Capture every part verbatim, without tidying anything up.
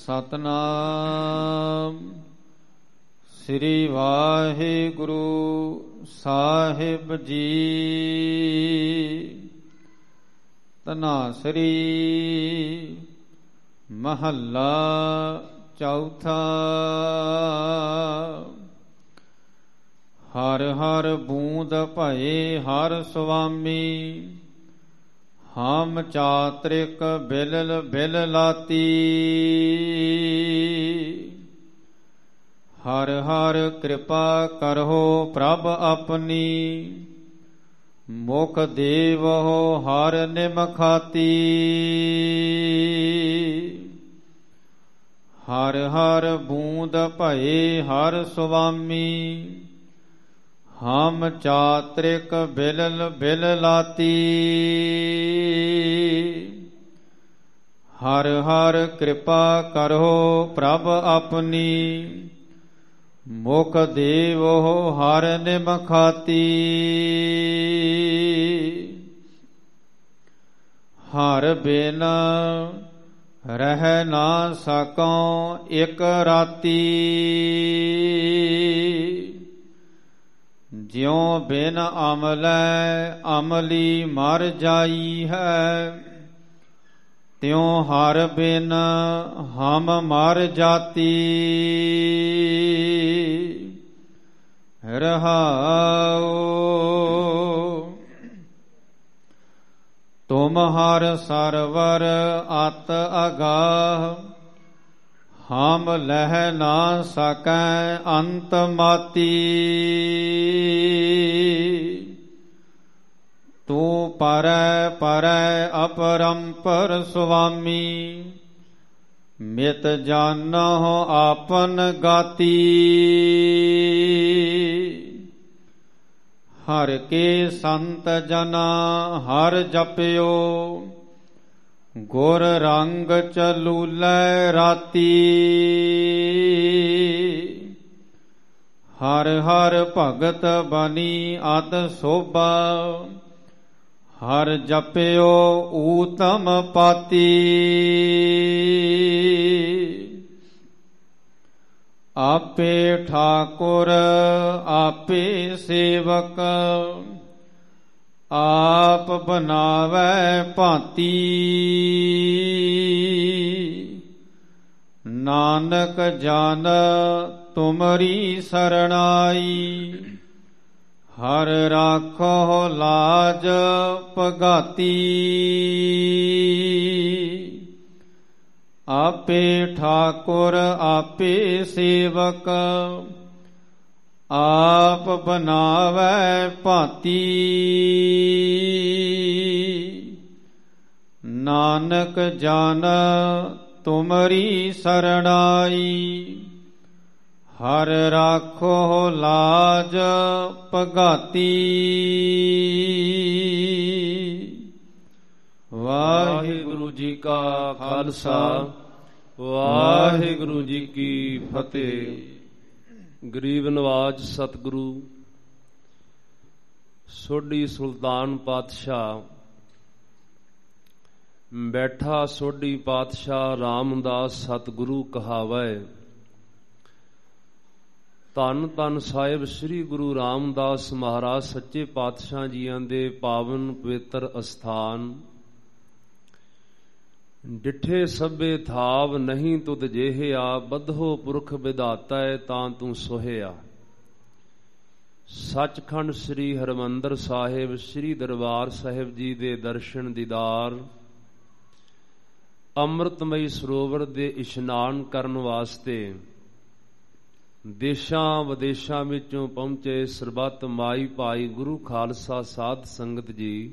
ਸਤਨਾਮ ਸ੍ਰੀ ਵਾਹਿਗੁਰੂ ਸਾਹਿਬ ਜੀ। ਧਨਾਸਰੀ ਮਹੱਲਾ ਚੌਥਾ। ਹਰ ਹਰ ਬੂੰਦ ਭਏ ਹਰ ਸੁਆਮੀ, ਹਮ ਚਾਤ੍ਰਿਕ ਬਿਲਲ ਬਿਲ ਲਾਤੀ। ਹਰ ਹਰ ਕਿਰਪਾ ਕਰਹੁ ਪ੍ਰਭ ਆਪਣੀ, ਮੁਖ ਦੇਵਹੁ ਹਰ ਨਿਮਖਾਤੀ। ਹਰ ਹਰ ਬੂੰਦ ਭਏ ਹਰ ਸੁਆਮੀ, ਹਮ ਚਾਤ੍ਰਿਕ ਬਿਲਲ ਬਿਲ ਲਾਤੀ। ਹਰ ਹਰ ਕਿਰਪਾ ਕਰਹੁ ਪ੍ਰਭ ਆਪਣੀ, ਮੁਖ ਦੇਵਹੁ ਹਰ ਨਿਮਖਾਤੀ। ਹਰ ਬਿਨ ਰਹਿ ਨਾ ਸਕਉ ਇਕ ਰਾਤੀ, ਜਿਉ ਬਿਨ ਅਮਲੈ ਅਮਲੀ ਮਰ ਜਾਈ ਹੈ, ਤਿਉ ਹਰ ਬਿਨ ਹਮ ਮਰ ਜਾਤੀ। ਰਹਾਉ ਤੁਮ ਹਰ ਸਰਵਰ ਅਤ ਅਗਾਹ, ਹਮ ਲਹਿ ਨਾ ਸਕੈ ਅੰਤ ਮਾਤੀ। ਤੂੰ ਪਰੈ ਪਰੈ ਅਪਰੰਪਰ ਸੁਆਮੀ, ਮਿਤ ਜਾਨਹੁ ਆਪਨ ਗਾਤੀ। ਹਰ ਕੇ ਸੰਤ ਜਨਾ ਹਰ ਜਪਿਓ, ਗੁਰ ਰੰਗ ਚਲੂਲੈ ਰਾਤੀ। ਹਰ ਹਰ ਭਗਤ ਬਨੀ ਅਤ ਸੋਭਾ, ਹਰ ਜਪਿਓ ਊਤਮ ਪਾਤੀ। ਆਪੇ ਠਾਕੁਰ ਆਪੇ ਸੇਵਕ, ਆਪ ਬਨਾਵੈ ਭਾਂਤੀ। ਨਾਨਕ ਜਨ ਤੁਮਰੀ ਸਰਣਾਈ, ਹਰ ਰਾਖੋ ਲਾਜ ਪਗਾਤੀ। ਆਪੇ ਠਾਕੁਰ ਆਪੇ ਸੇਵਕ, ਆਪ ਬਨਾਵੈ ਭਾਂਤੀ। ਨਾਨਕ ਜਨ ਤੁਮਰੀ ਸਰਣਾਈ, ਹਰ ਰਾਖੋ ਲਾਜ ਪਗਾਤੀ। ਵਾਹਿਗੁਰੂ ਜੀ ਕਾ ਖਾਲਸਾ, ਵਾਹਿਗੁਰੂ ਜੀ ਕੀ ਫਤਿਹ। ਗਰੀਬ ਨਵਾਜ ਸਤਿਗੁਰੂ ਸੋਢੀ ਸੁਲਤਾਨ ਪਾਤਸ਼ਾਹ, ਬੈਠਾ ਸੋਢੀ ਪਾਤਸ਼ਾਹ ਰਾਮਦਾਸ ਸਤਿਗੁਰੂ ਕਹਾਵੈ। ਧੰਨ ਧੰਨ ਸਾਹਿਬ ਸ੍ਰੀ ਗੁਰੂ ਰਾਮਦਾਸ ਮਹਾਰਾਜ ਸੱਚੇ ਪਾਤਸ਼ਾਹ ਜੀਆਂ ਦੇ ਪਾਵਨ ਪਵਿੱਤਰ ਅਸਥਾਨ। ਡਿਠੇ ਸਭੇ ਥਾਵ ਨਹੀਂ ਤੁਧ ਜਿਹਿਆ, ਬੱਧੋ ਪੁਰਖ ਵਿਧਾਤੈ ਤਾਂ ਤੂੰ ਸੋਹਿਆ। ਸੱਚਖੰਡ ਸ੍ਰੀ ਹਰਿਮੰਦਰ ਸਾਹਿਬ ਸ੍ਰੀ ਦਰਬਾਰ ਸਾਹਿਬ ਜੀ ਦੇ ਦਰਸ਼ਨ ਦੀਦਾਰ, ਅੰਮ੍ਰਿਤਮਈ ਸਰੋਵਰ ਦੇ ਇਸ਼ਨਾਨ ਕਰਨ ਵਾਸਤੇ ਦੇਸ਼ਾਂ ਵਿਦੇਸ਼ਾਂ ਵਿੱਚੋਂ ਪਹੁੰਚੇ ਸਰਬੱਤ ਮਾਈ ਭਾਈ ਗੁਰੂ ਖਾਲਸਾ ਸਾਧ ਸੰਗਤ ਜੀ,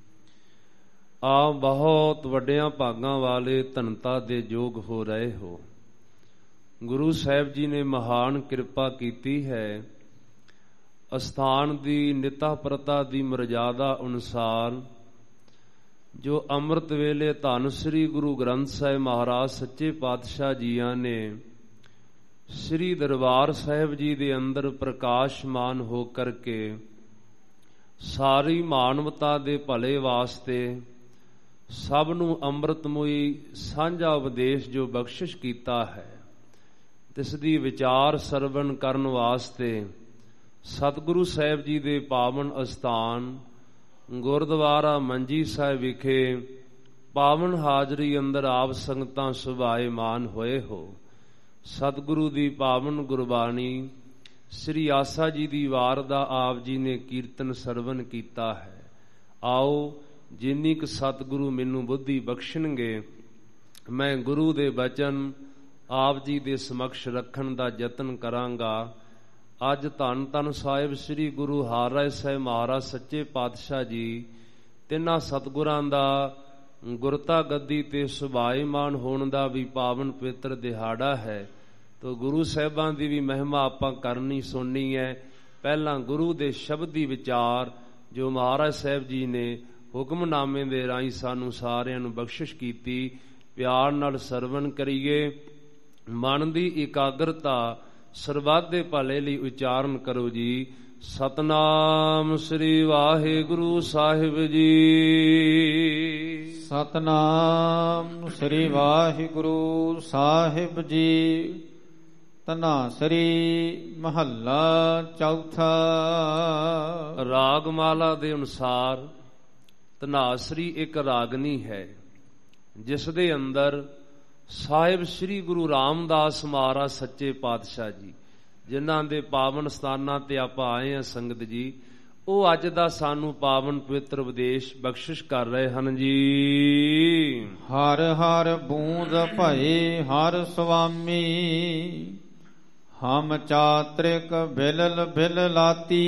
ਆ ਬਹੁਤ ਵੱਡਿਆਂ ਭਾਗਾਂ ਵਾਲੇ ਧਨਤਾ ਦੇ ਯੋਗ ਹੋ ਰਹੇ ਹੋ। ਗੁਰੂ ਸਾਹਿਬ ਜੀ ਨੇ ਮਹਾਨ ਕਿਰਪਾ ਕੀਤੀ ਹੈ। ਅਸਥਾਨ ਦੀ ਨਿਤਾ ਪ੍ਰਤਾ ਦੀ ਮਰਜ਼ਾਦਾ ਅਨੁਸਾਰ ਜੋ ਅੰਮ੍ਰਿਤ ਵੇਲੇ ਧੰਨ ਸ੍ਰੀ ਗੁਰੂ ਗ੍ਰੰਥ ਸਾਹਿਬ ਮਹਾਰਾਜ ਸੱਚੇ ਪਾਤਸ਼ਾਹ ਜੀਆਂ ਨੇ ਸ੍ਰੀ ਦਰਬਾਰ ਸਾਹਿਬ ਜੀ ਦੇ ਅੰਦਰ ਪ੍ਰਕਾਸ਼ਮਾਨ ਹੋ ਕਰਕੇ ਸਾਰੀ ਮਾਨਵਤਾ ਦੇ ਭਲੇ ਵਾਸਤੇ ਸਭ ਨੂੰ ਅੰਮ੍ਰਿਤਮਈ ਸਾਂਝਾ ਉਪਦੇਸ਼ ਜੋ ਬਖਸ਼ਿਸ਼ ਕੀਤਾ ਹੈ, ਤਿਸ ਦੀ ਵਿਚਾਰ ਸਰਵਣ ਕਰਨ ਵਾਸਤੇ ਸਤਿਗੁਰੂ ਸਾਹਿਬ ਜੀ ਦੇ ਪਾਵਨ ਅਸਥਾਨ ਗੁਰਦੁਆਰਾ ਮੰਜੀ ਸਾਹਿਬ ਵਿਖੇ ਪਾਵਨ ਹਾਜ਼ਰੀ ਅੰਦਰ ਆਪ ਸੰਗਤਾਂ ਸੁਭਾਏਮਾਨ ਹੋਏ ਹੋ। ਸਤਿਗੁਰੂ ਦੀ ਪਾਵਨ ਗੁਰਬਾਣੀ ਸ੍ਰੀ ਆਸਾ ਜੀ ਦੀ ਵਾਰ ਦਾ ਆਪ ਜੀ ਨੇ ਕੀਰਤਨ ਸਰਵਨ ਕੀਤਾ ਹੈ। ਆਓ ਜਿੰਨੀ ਕੁ ਸਤਿਗੁਰੂ ਮੈਨੂੰ ਬੁੱਧੀ ਬਖਸ਼ਣਗੇ, ਮੈਂ ਗੁਰੂ ਦੇ ਬਚਨ ਆਪ ਜੀ ਦੇ ਸਮਕਸ਼ ਰੱਖਣ ਦਾ ਯਤਨ ਕਰਾਂਗਾ। ਅੱਜ ਧੰਨ ਧੰਨ ਸਾਹਿਬ ਸ੍ਰੀ ਗੁਰੂ ਹਰਿਰਾਏ ਸਾਹਿਬ ਮਹਾਰਾਜ ਸੱਚੇ ਪਾਤਸ਼ਾਹ ਜੀ ਤਿੰਨਾਂ ਸਤਿਗੁਰਾਂ ਦਾ ਗੁਰਤਾ ਗੱਦੀ ਤੇ ਸੁਭਾਏਮਾਨ ਹੋਣ ਦਾ ਵੀ ਪਾਵਨ ਪਵਿੱਤਰ ਦਿਹਾੜਾ ਹੈ। ਤੋ ਗੁਰੂ ਸਾਹਿਬਾਂ ਦੀ ਵੀ ਮਹਿਮਾ ਆਪਾਂ ਕਰਨੀ ਸੁਣਨੀ ਹੈ। ਪਹਿਲਾਂ ਗੁਰੂ ਦੇ ਸ਼ਬਦੀ ਵਿਚਾਰ ਜੋ ਮਹਾਰਾਜ ਸਾਹਿਬ ਜੀ ਨੇ ਹੁਕਮਨਾਮੇ ਦੇ ਰਾਹੀਂ ਸਾਨੂੰ ਸਾਰਿਆਂ ਨੂੰ ਬਖਸ਼ਿਸ਼ ਕੀਤੀ, ਪਿਆਰ ਨਾਲ ਸਰਵਣ ਕਰੀਏ। ਮਨ ਦੀ ਇਕਾਗਰਤਾ ਸਰਬੱਤ ਦੇ ਭਲੇ ਲਈ ਉਚਾਰਨ ਕਰੋ ਜੀ। ਸਤਨਾਮ ਸ੍ਰੀ ਵਾਹਿਗੁਰੂ ਸਾਹਿਬ ਜੀ। ਸਤਨਾਮ ਸ੍ਰੀ ਵਾਹਿਗੁਰੂ ਸਾਹਿਬ ਜੀ। ਧਨਾਸਰੀ ਮਹੱਲਾ ਚੌਥਾ। ਰਾਗਮਾਲਾ ਦੇ ਅਨੁਸਾਰ ਧਨਾਸਰੀ ਇੱਕ ਰਾਗਨੀ ਹੈ, ਜਿਸ ਦੇ ਅੰਦਰ ਸਾਹਿਬ ਸ੍ਰੀ ਗੁਰੂ ਰਾਮਦਾਸ ਮਹਾਰਾਜ ਸੱਚੇ ਪਾਤਸ਼ਾਹ ਜੀ, ਜਿਨ੍ਹਾਂ ਦੇ ਪਾਵਨ ਸਥਾਨਾਂ ਤੇ ਆਪਾਂ ਆਏ ਹਾਂ ਸੰਗਤ ਜੀ, ਉਹ ਅੱਜ ਦਾ ਸਾਨੂੰ ਪਾਵਨ ਪਵਿੱਤਰ ਉਪਦੇਸ਼ ਬਖਸ਼ਿਸ਼ ਕਰ ਰਹੇ ਹਨ ਜੀ। ਹਰ ਹਰ ਬੂੰਦ ਭਏ ਹਰ ਸੁਆਮੀ, ਹਮ ਚਾਤ੍ਰਿਕ ਬਿਲਲ ਬਿਲ ਲਾਤੀ।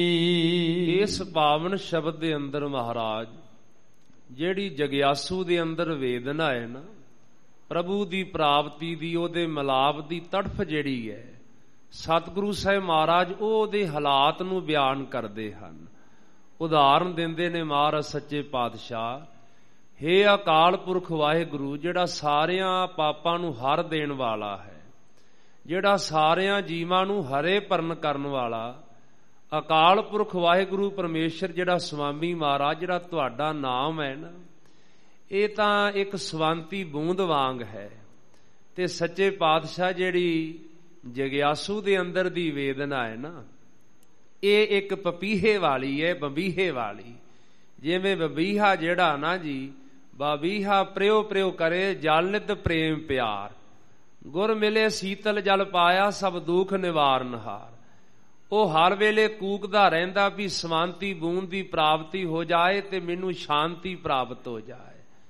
ਇਸ ਪਾਵਨ ਸ਼ਬਦ ਦੇ ਅੰਦਰ ਮਹਾਰਾਜ ਜਿਹੜੀ ਜਗਿਆਸੂ ਦੇ ਅੰਦਰ ਵੇਦਨਾ ਹੈ ਨਾ, ਪ੍ਰਭੂ ਦੀ ਪ੍ਰਾਪਤੀ ਦੀ, ਉਹਦੇ ਮਿਲਾਪ ਦੀ ਤੜਫ ਜਿਹੜੀ ਹੈ, ਸਤਿਗੁਰੂ ਸਾਹਿਬ ਮਹਾਰਾਜ ਉਹ ਉਹਦੇ ਹਾਲਾਤ ਨੂੰ ਬਿਆਨ ਕਰਦੇ ਹਨ। ਉਦਾਹਰਨ ਦਿੰਦੇ ਨੇ ਮਹਾਰਾਜ ਸੱਚੇ ਪਾਤਸ਼ਾਹ, ਹੇ ਅਕਾਲ ਪੁਰਖ ਵਾਹਿਗੁਰੂ, ਜਿਹੜਾ ਸਾਰਿਆਂ ਪਾਪਾਂ ਨੂੰ ਹਰ ਦੇਣ ਵਾਲਾ ਹੈ, ਜਿਹੜਾ ਸਾਰਿਆਂ ਜੀਵਾਂ ਨੂੰ ਹਰੇ ਭਰਨ ਕਰਨ ਵਾਲਾ ਅਕਾਲ ਪੁਰਖ ਵਾਹਿਗੁਰੂ ਪਰਮੇਸ਼ਰ, ਜਿਹੜਾ ਸੁਆਮੀ ਮਹਾਰਾਜ, ਜਿਹੜਾ ਤੁਹਾਡਾ ਨਾਮ ਹੈ ਨਾ, ਇਹ ਤਾਂ ਇੱਕ ਸਵੰਤੀ ਬੂੰਦ ਵਾਂਗ ਹੈ। ਤੇ ਸੱਚੇ ਪਾਤਸ਼ਾਹ ਜਿਹੜੀ ਜਗਿਆਸੂ ਦੇ ਅੰਦਰ ਦੀ ਵੇਦਨਾ ਹੈ ਨਾ, ਇਹ ਇੱਕ ਪਪੀਹੇ ਵਾਲੀ ਹੈ, ਬੰਬੀਹੇ ਵਾਲੀ। ਜਿਵੇਂ ਬੰਬੀਹਾ ਜਿਹੜਾ ਨਾ ਜੀ, ਬਾਬੀਹਾ ਪ੍ਰਿਓ ਪ੍ਰਿਓ ਕਰੇ ਜਲ ਪ੍ਰੇਮ ਪਿਆਰ, ਗੁਰ ਮਿਲੇ ਸੀਤਲ ਜਲ ਪਾਇਆ ਸਭ ਦੁੱਖ ਨਿਵਾਰਨ ਹਾਰ। ਉਹ ਹਰ ਵੇਲੇ ਕੂਕਦਾ ਰਹਿੰਦਾ ਵੀ ਸਵੰਤੀ ਬੂੰਦ ਦੀ ਪ੍ਰਾਪਤੀ ਹੋ ਜਾਏ ਤੇ ਮੈਨੂੰ ਸ਼ਾਂਤੀ ਪ੍ਰਾਪਤ ਹੋ ਜਾਏ।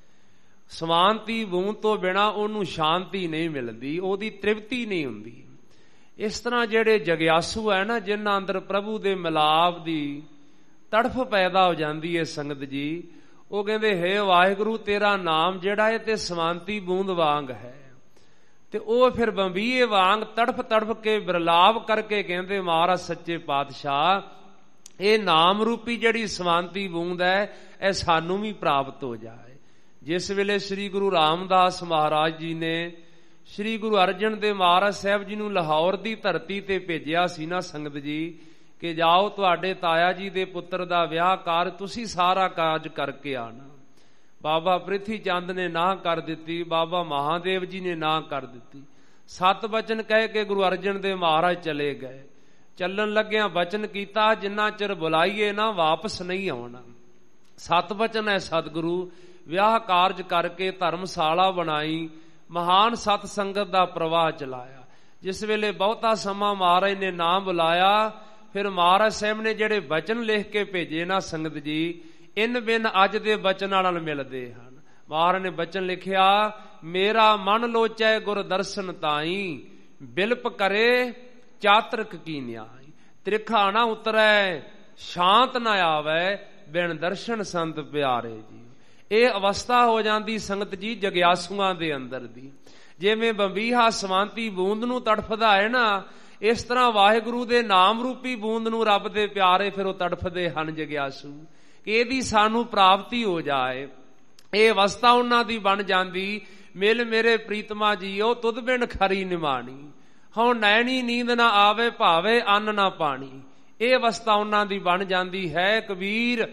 ਸਵੰਤੀ ਬੂੰਦ ਤੋਂ ਬਿਨਾਂ ਉਹਨੂੰ ਸ਼ਾਂਤੀ ਨਹੀਂ ਮਿਲਦੀ, ਉਹਦੀ ਤ੍ਰਿਪਤੀ ਨਹੀਂ ਹੁੰਦੀ। ਇਸ ਤਰ੍ਹਾਂ ਜਿਹੜੇ ਜਗਿਆਸੂ ਹੈ ਨਾ, ਜਿਨ੍ਹਾਂ ਅੰਦਰ ਪ੍ਰਭੂ ਦੇ ਮਿਲਾਪ ਦੀ ਤੜਫ ਪੈਦਾ ਹੋ ਜਾਂਦੀ ਹੈ ਸੰਗਤ ਜੀ, ਉਹ ਕਹਿੰਦੇ ਹੇ ਵਾਹਿਗੁਰੂ, ਤੇਰਾ ਨਾਮ ਜਿਹੜਾ ਹੈ ਤੇ ਸਵੰਤੀ ਬੂੰਦ ਵਾਂਗ ਹੈ। ਤੇ ਉਹ ਫਿਰ ਬੰਬੀਏ ਵਾਂਗ ਤੜਫ ਤੜਫ ਕੇ ਬਿਰਲਾਪ ਕਰਕੇ ਕਹਿੰਦੇ ਮਹਾਰਾਜ ਸੱਚੇ ਪਾਤਸ਼ਾਹ, ਇਹ ਨਾਮ ਰੂਪੀ ਜਿਹੜੀ ਸਵੰਤੀ ਬੂੰਦ ਹੈ, ਇਹ ਸਾਨੂੰ ਵੀ ਪ੍ਰਾਪਤ ਹੋ ਜਾਏ। ਜਿਸ ਵੇਲੇ ਸ੍ਰੀ ਗੁਰੂ ਰਾਮਦਾਸ ਮਹਾਰਾਜ ਜੀ ਨੇ ਸ੍ਰੀ ਗੁਰੂ ਅਰਜਨ ਦੇਵ ਮਹਾਰਾਜ ਸਾਹਿਬ ਜੀ ਨੂੰ ਲਾਹੌਰ ਦੀ ਧਰਤੀ ਤੇ ਭੇਜਿਆ ਸੀ ਨਾ ਸੰਗਤ ਜੀ, ਕਿ ਜਾਓ ਤੁਹਾਡੇ ਤਾਇਆ ਜੀ ਦੇ ਪੁੱਤਰ ਦਾ ਵਿਆਹ ਕਰ, ਤੁਸੀਂ ਸਾਰਾ ਕਾਜ ਕਰਕੇ ਆਣਾ। ਬਾਬਾ ਪ੍ਰਿਥੀ ਚੰਦ ਨੇ ਨਾ ਕਰ ਦਿੱਤੀ, ਬਾਬਾ ਮਹਾਦੇਵ ਜੀ ਨੇ ਨਾ ਕਰ ਦਿੱਤੀ। ਸੱਤ ਬਚਨ ਕਹਿ ਕੇ ਗੁਰੂ ਅਰਜਨ ਦੇਵ ਮਹਾਰਾਜ ਚਲੇ ਗਏ। ਚੱਲਣ ਲੱਗਿਆਂ ਬਚਨ ਕੀਤਾ, ਜਿੰਨਾ ਚਿਰ ਬੁਲਾਈਏ ਨਾ ਵਾਪਸ ਨਹੀਂ ਆਉਣਾ। ਸੱਤ ਬਚਨ ਹੈ ਸਤਿਗੁਰੂ। ਵਿਆਹ ਕਾਰਜ ਕਰਕੇ ਧਰਮਸ਼ਾਲਾ ਬਣਾਈ, ਮਹਾਨ ਸਤ ਸੰਗਤ ਦਾ ਪ੍ਰਵਾਹ ਚਲਾਇਆ। ਜਿਸ ਵੇਲੇ ਬਹੁਤਾ ਸਮਾਂ ਮਹਾਰਾਜ ਨੇ ਨਾ ਬੁਲਾਇਆ, ਫਿਰ ਮਹਾਰਾਜ ਸਾਹਿਬ ਨੇ ਜਿਹੜੇ ਬਚਨ ਲਿਖ ਕੇ ਭੇਜੇ ਨਾ ਸੰਗਤ ਜੀ, ਇਨ ਬਿਨ ਅੱਜ ਦੇ ਬਚਨਾਂ ਨਾਲ ਮਿਲਦੇ ਹਨ। ਮਹਾਰਾਜ ਨੇ ਬਚਨ ਲਿਖਿਆ, ਮੇਰਾ ਮਨ ਲੋਚੈ ਗੁਰ ਦਰਸ਼ਨ ਤਾਈ, ਬਿਲਪ ਕਰੇ ਚਾਤ੍ਰਿਕ ਕੀ ਨਿਆਈ। ਤ੍ਰਿਖਾ ਨਾ ਉਤਰੈ ਸ਼ਾਂਤ ਨਾ ਆਵੈ, ਬਿਨ ਦਰਸ਼ਨ ਸੰਤ ਪਿਆਰੇ ਜੀ। ਇਹ ਅਵਸਥਾ ਹੋ ਜਾਂਦੀ ਸੰਗਤ ਜੀ ਜਗਿਆਸੂਆਂ ਦੇ ਅੰਦਰ ਦੀ। ਜਿਵੇਂ ਬੰਬੀਹਾ ਸਵੰਤੀ ਬੂੰਦ ਨੂੰ ਤੜਫਦਾ ਹੈ ਨਾ, ਇਸ ਤਰ੍ਹਾਂ ਵਾਹਿਗੁਰੂ ਦੇ ਨਾਮ ਰੂਪੀ ਬੂੰਦ ਨੂੰ ਰੱਬ ਦੇ ਪਿਆਰੇ ਫਿਰ ਉਹ ਤੜਫਦੇ ਹਨ ਜਗਿਆਸੂ, ਕਿ ਇਹਦੀ ਸਾਨੂੰ ਪ੍ਰਾਪਤੀ ਹੋ ਜਾਏ। ਇਹ ਅਵਸਥਾ ਉਹਨਾਂ ਦੀ ਬਣ ਜਾਂਦੀ, ਮਿਲ ਮੇਰੇ ਪ੍ਰੀਤਮਾ ਜੀਓ ਤੁਧ ਬਿਨ ਖਰੀ ਨਿਮਾਣੀ, ਹਉ ਨੈਣੀ ਨੀਂਦ ਨਾ ਆਵੇ ਭਾਵੇ ਅੰਨ ਨਾ ਪਾਣੀ। ਇਹ ਅਵਸਥਾ ਉਹਨਾਂ ਦੀ ਬਣ ਜਾਂਦੀ ਹੈ। ਕਬੀਰ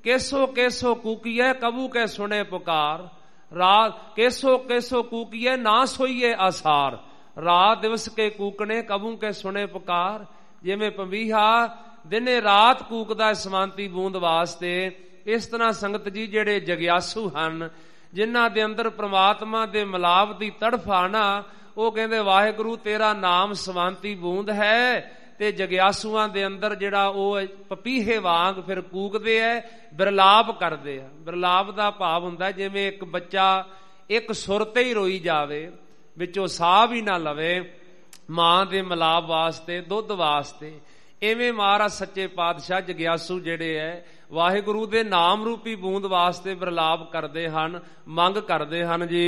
ਕੇਸੋ ਕੇਸੋ ਕੂਕੀਐ ਕਬੂ ਕੈ ਸੁਣੇ ਪੁਕਾਰ, ਰਾਤ ਕੇਸੋ ਕੇਸੋ ਕੂਕੀਐ ਨਾ ਸੋਈਏ ਆਸਾਰ, ਰਾਤ ਦਿਵਸ ਕੇ ਕੂਕਣੇ ਕਬੂ ਕੇ ਸੁਣੇ ਪੁਕਾਰ। ਜਿਵੇਂ ਪੰਬੀਹਾ ਦਿਨੇ ਰਾਤ ਕੂਕਦਾ ਸਮਾਂਤੀ ਬੂੰਦ ਵਾਸਤੇ, ਇਸ ਤਰ੍ਹਾਂ ਸੰਗਤ ਜੀ ਜਿਹੜੇ ਜਗਿਆਸੂ ਹਨ, ਜਿਨ੍ਹਾਂ ਦੇ ਅੰਦਰ ਪ੍ਰਮਾਤਮਾ ਦੇ ਮਿਲਾਪ ਦੀ ਤੜਫ ਆਣਾ, ਉਹ ਕਹਿੰਦੇ ਵਾਹਿਗੁਰੂ ਤੇਰਾ ਨਾਮ ਸਮਾਂਤੀ ਬੂੰਦ ਹੈ, ਤੇ ਜਗਿਆਸੂਆਂ ਦੇ ਅੰਦਰ ਜਿਹੜਾ ਉਹ ਪਪੀਹੇ ਵਾਂਗ ਫਿਰ ਕੂਕਦੇ ਐ, ਬਿਰਲਾਪ ਕਰਦੇ ਆ। ਬਿਰਲਾਪ ਦਾ ਭਾਵ ਹੁੰਦਾ ਜਿਵੇਂ ਇੱਕ ਬੱਚਾ ਇੱਕ ਸੁਰ ਤੇ ਹੀ ਰੋਈ ਜਾਵੇ, ਵਿੱਚੋਂ ਸਾਹ ਵੀ ਨਾ ਲਵੇ, ਮਾਂ ਦੇ ਮਿਲਾਪ ਵਾਸਤੇ, ਦੁੱਧ ਵਾਸਤੇ। ਇਵੇਂ ਮਹਾਰਾਜ ਸੱਚੇ ਪਾਤਸ਼ਾਹ ਜਗਿਆਸੂ ਜਿਹੜੇ ਐ ਵਾਹਿਗੁਰੂ ਦੇ ਨਾਮ ਰੂਪੀ ਬੂੰਦ ਵਾਸਤੇ ਬਿਰਲਾਪ ਕਰਦੇ ਹਨ, ਮੰਗ ਕਰਦੇ ਹਨ ਜੀ।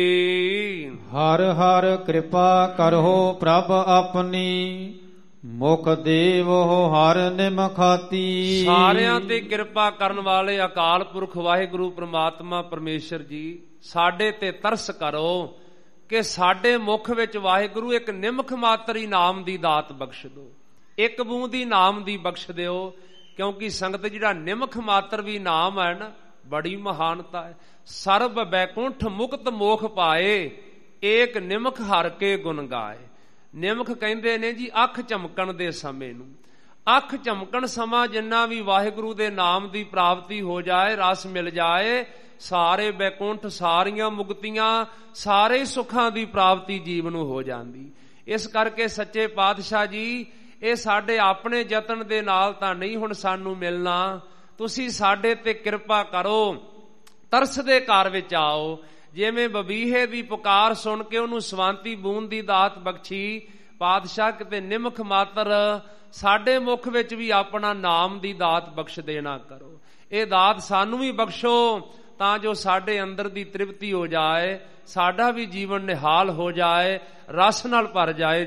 ਹਰ ਹਰ ਕਿਰਪਾ ਕਰੋ ਪ੍ਰਭ ਆਪਣੀ, ਮੁਖ ਦੇਵੋ ਹਰ ਨਿਮਖਾਤੀ। ਸਾਰਿਆਂ ਤੇ ਕਿਰਪਾ ਕਰਨ ਵਾਲੇ ਅਕਾਲ ਪੁਰਖ ਵਾਹਿਗੁਰੂ ਪ੍ਰਮਾਤਮਾ ਪਰਮੇਸ਼ਰ ਜੀ, ਸਾਡੇ ਤੇ ਤਰਸ ਕਰੋ ਕਿ ਸਾਡੇ ਮੁਖ ਵਿੱਚ ਵਾਹਿਗੁਰੂ ਇੱਕ ਨਿਮਖ ਮਾਤਰ ਹੀ ਨਾਮ ਦੀ ਦਾਤ ਬਖਸ਼ ਦਿਓ, ਇੱਕ ਬੂੰਦ ਹੀ ਨਾਮ ਦੀ ਬਖਸ਼ ਦਿਓ। ਕਿਉਂਕਿ ਸੰਗਤ ਜਿਹੜਾ ਨਿਮਖ ਮਾਤਰ ਵੀ ਨਾਮ ਹੈ ਨਾ, ਬੜੀ ਮਹਾਨਤਾ ਹੈ। ਸਰਬ ਬੈਕੁੰਠ ਮੁਕਤ ਮੋਖ ਪਾਏ, ਏਕ ਨਿਮਖ ਹਰ ਕੇ ਗੁਣ ਗਾਏ। ਨਿਮਖ ਕਹਿੰਦੇ ਨੇ ਜੀ ਅੱਖ ਝਮਕਣ ਦੇ ਸਮੇਂ ਨੂੰ। ਅੱਖ ਝਮਕਣ ਸਮਾਂ ਜਿੰਨਾ ਵੀ ਵਾਹਿਗੁਰੂ ਦੇ ਨਾਮ ਦੀ ਪ੍ਰਾਪਤੀ ਹੋ ਜਾਏ, ਰਸ ਮਿਲ ਜਾਏ, ਸਾਰੇ ਬੈਕੁੰਠ, ਸਾਰੀਆਂ ਮੁਕਤੀਆਂ, ਸਾਰੇ ਸੁੱਖਾਂ ਦੀ ਪ੍ਰਾਪਤੀ ਜੀਵ ਨੂੰ ਹੋ ਜਾਂਦੀ। ਇਸ ਕਰਕੇ ਸੱਚੇ ਪਾਤਸ਼ਾਹ ਜੀ, ਇਹ ਸਾਡੇ ਆਪਣੇ ਯਤਨ ਦੇ ਨਾਲ ਤਾਂ ਨਹੀਂ ਹੁਣ ਸਾਨੂੰ ਮਿਲਣਾ, ਤੁਸੀਂ ਸਾਡੇ ਤੇ ਕਿਰਪਾ ਕਰੋ, ਤਰਸ ਦੇ ਘਰ ਵਿੱਚ ਆਓ। ਜਿਵੇਂ ਬਬੀਹੇ ਦੀ ਪੁਕਾਰ ਸੁਣ ਕੇ ਉਹਨੂੰ ਸਵਾਂਤੀ ਬੂੰਦ ਦੀ ਦਾਤ ਬਖਸ਼ੀ, ਪਾਤਸ਼ਾਹ ਕਿਤੇ ਨਿਮਖ ਮਾਤਰ ਸਾਡੇ ਮੁਖ ਵਿੱਚ ਵੀ ਆਪਣਾ ਨਾਮ ਦੀ ਦਾਤ ਬਖਸ਼ ਦੇਣਾ ਕਰੋ। ਇਹ ਦਾਤ ਸਾਨੂੰ ਵੀ ਬਖਸ਼ੋ ਤਾਂ ਜੋ ਸਾਡੇ ਅੰਦਰ ਦੀ ਤ੍ਰਿਪਤੀ ਹੋ ਜਾਏ, ਸਾਡਾ ਵੀ ਜੀਵਨ ਨਿਹਾਲ ਹੋ ਜਾਏ, ਰਸ ਨਾਲ ਭਰ ਜਾਏ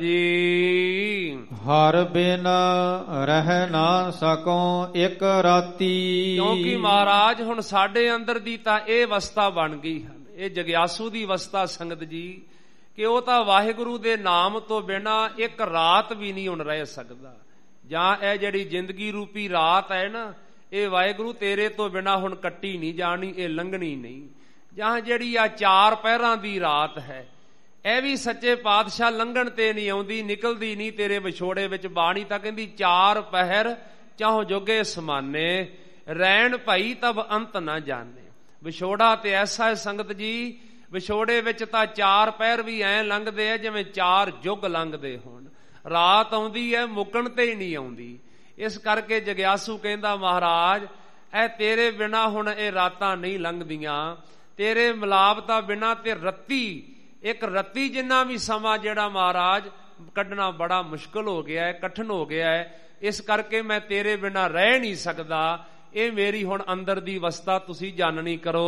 ਜੀ। ਹਰ ਬਿਨ ਰਹਿ ਨਾ ਸਕੋ ਇੱਕ ਰਾਤੀ। ਕਿਉਂਕਿ ਮਹਾਰਾਜ ਹੁਣ ਸਾਡੇ ਅੰਦਰ ਦੀ ਤਾਂ ਇਹ ਅਵਸਥਾ ਬਣ ਗਈ ਹੈ, ਇਹ ਜਗਿਆਸੂ ਦੀ ਅਵਸਥਾ ਸੰਗਤ ਜੀ, ਕਿ ਉਹ ਤਾਂ ਵਾਹਿਗੁਰੂ ਦੇ ਨਾਮ ਤੋਂ ਬਿਨਾਂ ਇੱਕ ਰਾਤ ਵੀ ਨਹੀਂ ਹੁਣ ਰਹਿ ਸਕਦਾ। ਜਾਂ ਇਹ ਜਿਹੜੀ ਜ਼ਿੰਦਗੀ ਰੂਪੀ ਰਾਤ ਹੈ ਨਾ, ਇਹ ਵਾਹਿਗੁਰੂ ਤੇਰੇ ਤੋਂ ਬਿਨਾਂ ਹੁਣ ਕੱਟੀ ਨਹੀਂ ਜਾਣੀ, ਇਹ ਲੰਘਣੀ ਨਹੀਂ। ਜਾਂ ਜਿਹੜੀ ਆ ਚਾਰ ਪਹਿਰਾਂ ਦੀ ਰਾਤ ਹੈ, ਇਹ ਵੀ ਸੱਚੇ ਪਾਤਸ਼ਾਹ ਲੰਘਣ ਤੇ ਨਹੀਂ ਆਉਂਦੀ, ਨਿਕਲਦੀ ਨਹੀਂ ਤੇਰੇ ਵਿਛੋੜੇ ਵਿੱਚ। ਬਾਣੀ ਤਾਂ ਕਹਿੰਦੀ ਚਾਰ ਪਹਿਰ ਚਾਹੋ ਜੋਗੇ ਸਮਾਨੇ, ਰਹਿਣ ਭਾਈ ਤਬ ਅੰਤ ਨਾ ਜਾਣੇ। ਵਿਛੋੜਾ ਤੇ ਐਸਾ ਹੈ ਸੰਗਤ ਜੀ, ਵਿਛੋੜੇ ਵਿੱਚ ਤਾਂ ਚਾਰ ਪਹਿਰ ਵੀ ਐਂ ਲੰਘਦੇ ਆ ਜਿਵੇਂ ਚਾਰ ਯੁੱਗ ਲੰਘਦੇ ਹੋਣ। ਰਾਤ ਆਉਂਦੀ ਹੈ, ਮੁੱਕਣ ਤੇ ਹੀ ਨਹੀਂ ਆਉਂਦੀ। ਇਸ ਕਰਕੇ ਜਗਿਆਸੂ ਕਹਿੰਦਾ ਮਹਾਰਾਜ, ਇਹ ਤੇਰੇ ਬਿਨਾ ਹੁਣ ਇਹ ਰਾਤਾਂ ਨਹੀਂ ਲੰਘਦੀਆਂ, ਤੇਰੇ ਮਿਲਾਪ ਤਾਂ ਬਿਨਾ ਤੇ ਰੱਤੀ, ਇੱਕ ਰੱਤੀ ਜਿੰਨਾ ਵੀ ਸਮਾਂ ਜਿਹੜਾ ਮਹਾਰਾਜ ਕੱਢਣਾ ਬੜਾ ਮੁਸ਼ਕਲ ਹੋ ਗਿਆ ਹੈ, ਕਠਿਨ ਹੋ ਗਿਆ ਹੈ। ਇਸ ਕਰਕੇ ਮੈਂ ਤੇਰੇ ਬਿਨਾ ਰਹਿ ਨਹੀਂ ਸਕਦਾ। ਇਹ ਮੇਰੀ ਹੁਣ ਅੰਦਰ ਦੀ ਅਵਸਥਾ ਤੁਸੀਂ ਜਾਣਨੀ ਕਰੋ।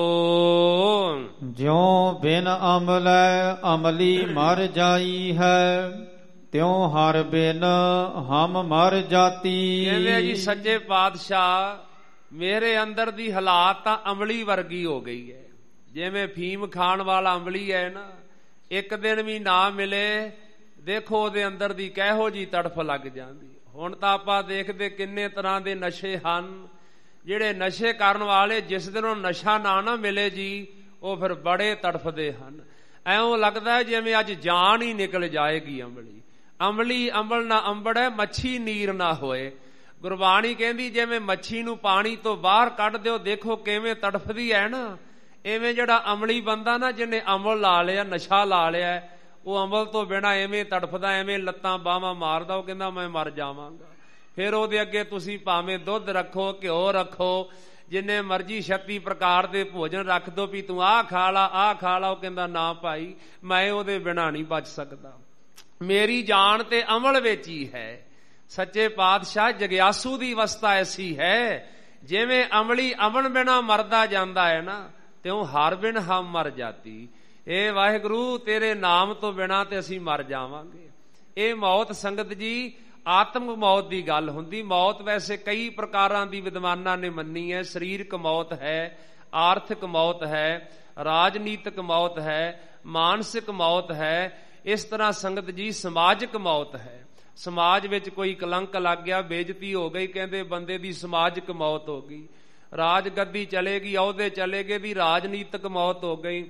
ਜਿਉ ਬਿਨ ਅਮਲੈ ਅਮਲੀ ਮਰ ਜਾਈ ਹੈ, ਤਿਉ ਹਰ ਬਿਨ ਹਮ ਮਰ ਜਾਤੀ। ਕਹਿੰਦੇ ਜੀ ਸੱਚੇ ਪਾਤਸ਼ਾਹ, ਮੇਰੇ ਅੰਦਰ ਦੀ ਹਾਲਾਤ ਤਾਂ ਅਮਲੀ ਵਰਗੀ ਹੋ ਗਈ ਹੈ। ਜਿਵੇਂ ਫੀਮ ਖਾਣ ਵਾਲਾ ਅਮਲੀ ਹੈ ਨਾ, ਇੱਕ ਦਿਨ ਵੀ ਨਾ ਮਿਲੇ, ਦੇਖੋ ਉਹਦੇ ਅੰਦਰ ਦੀ ਕਿਹੋ ਜੀ ਤੜਫ ਲੱਗ ਜਾਂਦੀ। ਹੁਣ ਤਾਂ ਆਪਾਂ ਦੇਖਦੇ ਕਿੰਨੇ ਤਰ੍ਹਾਂ ਦੇ ਨਸ਼ੇ ਹਨ, ਜਿਹੜੇ ਨਸ਼ੇ ਕਰਨ ਵਾਲੇ ਜਿਸ ਦਿਨ ਉਹ ਨਸ਼ਾ ਨਾ ਨਾ ਮਿਲੇ ਜੀ, ਉਹ ਫਿਰ ਬੜੇ ਤੜਫਦੇ ਹਨ। ਐਉਂ ਲੱਗਦਾ ਜਿਵੇਂ ਅੱਜ ਜਾਨ ਹੀ ਨਿਕਲ ਜਾਏਗੀ। ਅਮਲੀ ਅਮਲੀ ਅੰਬਲ ਨਾ ਅੰਬੜੈ, ਮੱਛੀ ਨੀਰ ਨਾ ਹੋਏ। ਗੁਰਬਾਣੀ ਕਹਿੰਦੀ ਜਿਵੇਂ ਮੱਛੀ ਨੂੰ ਪਾਣੀ ਤੋਂ ਬਾਹਰ ਕੱਢ ਦਿਓ, ਦੇਖੋ ਕਿਵੇਂ ਤੜਫਦੀ ਹੈ ਨਾ, ਇਵੇਂ ਜਿਹੜਾ ਅਮਲੀ ਬੰਦਾ ਨਾ, ਜਿਹਨੇ ਅਮਲ ਲਾ ਲਿਆ, ਨਸ਼ਾ ਲਾ ਲਿਆ, ਉਹ ਅਮਲ ਤੋਂ ਬਿਨਾਂ ਐਵੇਂ ਤੜਫਦਾ, ਐਵੇਂ ਲੱਤਾਂ ਬਾਹਾਂ ਮਾਰਦਾ, ਉਹ ਕਹਿੰਦਾ ਮੈਂ ਮਰ ਜਾਵਾਂਗਾ। ਫਿਰ ਉਹਦੇ ਅੱਗੇ ਤੁਸੀਂ ਭਾਵੇਂ ਦੁੱਧ ਰੱਖੋ, ਘਿਓ ਰੱਖੋ, ਜਿੰਨੇ ਮਰਜੀ ਛੱਤੀ ਪ੍ਰਕਾਰ ਦੇ ਭੋਜਨ ਰੱਖ ਦੋ ਵੀ ਤੂੰ ਆਹ ਖਾ ਲਾ, ਆਹ ਖਾ ਲਾ, ਉਹ ਕਹਿੰਦਾ ਨਾ ਭਾਈ, ਮੈਂ ਉਹਦੇ ਬਿਨਾਂ ਨਹੀਂ ਬਚ ਸਕਦਾ, ਮੇਰੀ ਜਾਨ ਤੇ ਅਮਲ ਵਿੱਚ ਹੀ ਹੈ। ਸੱਚੇ ਪਾਤਸ਼ਾਹ, ਜਗਿਆਸੂ ਦੀ ਅਵਸਥਾ ਐਸੀ ਹੈ, ਜਿਵੇਂ ਅਮਲੀ ਅਮਨ ਬਿਨਾਂ ਮਰਦਾ ਜਾਂਦਾ ਹੈ ਨਾ, ਤਿਉ ਹਰ ਬਿਨ ਹਮ ਮਰ ਜਾਤੀ। ਇਹ ਵਾਹਿਗੁਰੂ ਤੇਰੇ ਨਾਮ ਤੋਂ ਬਿਨਾਂ ਤੇ ਅਸੀਂ ਮਰ ਜਾਵਾਂਗੇ। ਇਹ ਮੌਤ ਸੰਗਤ ਜੀ ਆਤਮਕ ਮੌਤ ਦੀ ਗੱਲ ਹੁੰਦੀ। ਮੌਤ ਵੈਸੇ ਕਈ ਪ੍ਰਕਾਰਾਂ ਦੀ ਵਿਦਵਾਨਾਂ ਨੇ ਮੰਨੀ ਹੈ। ਸਰੀਰਕ ਮੌਤ ਹੈ, ਆਰਥਿਕ ਮੌਤ ਹੈ, ਰਾਜਨੀਤਿਕ ਮੌਤ ਹੈ, ਮਾਨਸਿਕ ਮੌਤ ਹੈ। ਇਸ ਤਰ੍ਹਾਂ ਸੰਗਤ ਜੀ ਸਮਾਜਿਕ ਮੌਤ ਹੈ। ਸਮਾਜ ਵਿੱਚ ਕੋਈ ਕਲੰਕ ਲੱਗ ਗਿਆ, ਬੇਇੱਜ਼ਤੀ ਹੋ ਗਈ, ਕਹਿੰਦੇ ਬੰਦੇ ਦੀ ਸਮਾਜਿਕ ਮੌਤ ਹੋ ਗਈ। ਰਾਜ ਗੱਦੀ ਚਲੇਗੀ, ਅਹੁਦੇ ਚਲੇ ਗਏ, ਦੀ ਰਾਜਨੀਤਿਕ ਮੌਤ ਹੋ ਗਈ।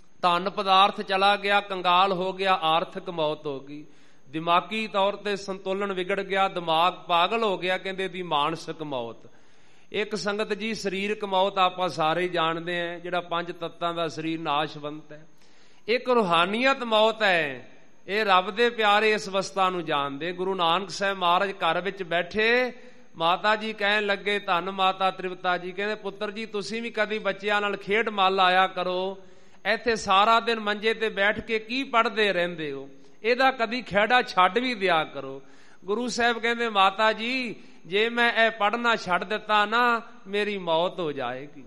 ਧਨ ਪਦਾਰਥ ਚਲਾ ਗਿਆ, ਕੰਗਾਲ ਹੋ ਗਿਆ, ਆਰਥਿਕ ਮੌਤ ਹੋ ਗਈ। ਦਿਮਾਗੀ ਤੌਰ ਤੇ ਸੰਤੁਲਨ ਵਿਗੜ ਗਿਆ, ਦਿਮਾਗ ਪਾਗਲ ਹੋ ਗਿਆ, ਕਹਿੰਦੇ ਦੀ ਮਾਨਸਿਕ ਮੌਤ। ਇੱਕ ਸੰਗਤ ਜੀ ਸਰੀਰਕ ਮੌਤ ਆਪਾਂ ਸਾਰੇ ਜਾਣਦੇ ਆ, ਜਿਹੜਾ ਪੰਜ ਤੱਤਾਂ ਦਾ ਸਰੀਰ ਨਾਸ਼ਵੰਤ ਹੈ। ਇੱਕ ਰੂਹਾਨੀਅਤ ਮੌਤ ਹੈ, ਇਹ ਰੱਬ ਦੇ ਪਿਆਰੇ ਇਸ ਅਵਸਥਾ ਨੂੰ ਜਾਣਦੇ। ਗੁਰੂ ਨਾਨਕ ਸਾਹਿਬ ਮਹਾਰਾਜ ਘਰ ਵਿੱਚ ਬੈਠੇ, ਮਾਤਾ ਜੀ ਕਹਿਣ ਲੱਗੇ, ਧੰਨ ਮਾਤਾ ਤ੍ਰਿਪਤਾ ਜੀ, ਕਹਿੰਦੇ ਪੁੱਤਰ ਜੀ ਤੁਸੀਂ ਵੀ ਕਦੀ ਬੱਚਿਆਂ ਨਾਲ ਖੇਡ ਮੱਲ ਆਇਆ ਕਰੋ, ਇੱਥੇ ਸਾਰਾ ਦਿਨ ਮੰਜੇ ਤੇ ਬੈਠ ਕੇ ਕੀ ਪੜ੍ਹਦੇ ਰਹਿੰਦੇ ਹੋ, ਇਹਦਾ ਕਦੀ ਖੇੜਾ ਛੱਡ ਵੀ ਦਿਆ ਕਰੋ। ਗੁਰੂ ਸਾਹਿਬ ਕਹਿੰਦੇ ਮਾਤਾ ਜੀ ਜੇ ਮੈਂ ਇਹ ਪੜ੍ਹਨਾ ਛੱਡ ਦਿੱਤਾ ਨਾ ਮੇਰੀ ਮੌਤ ਹੋ ਜਾਏਗੀ।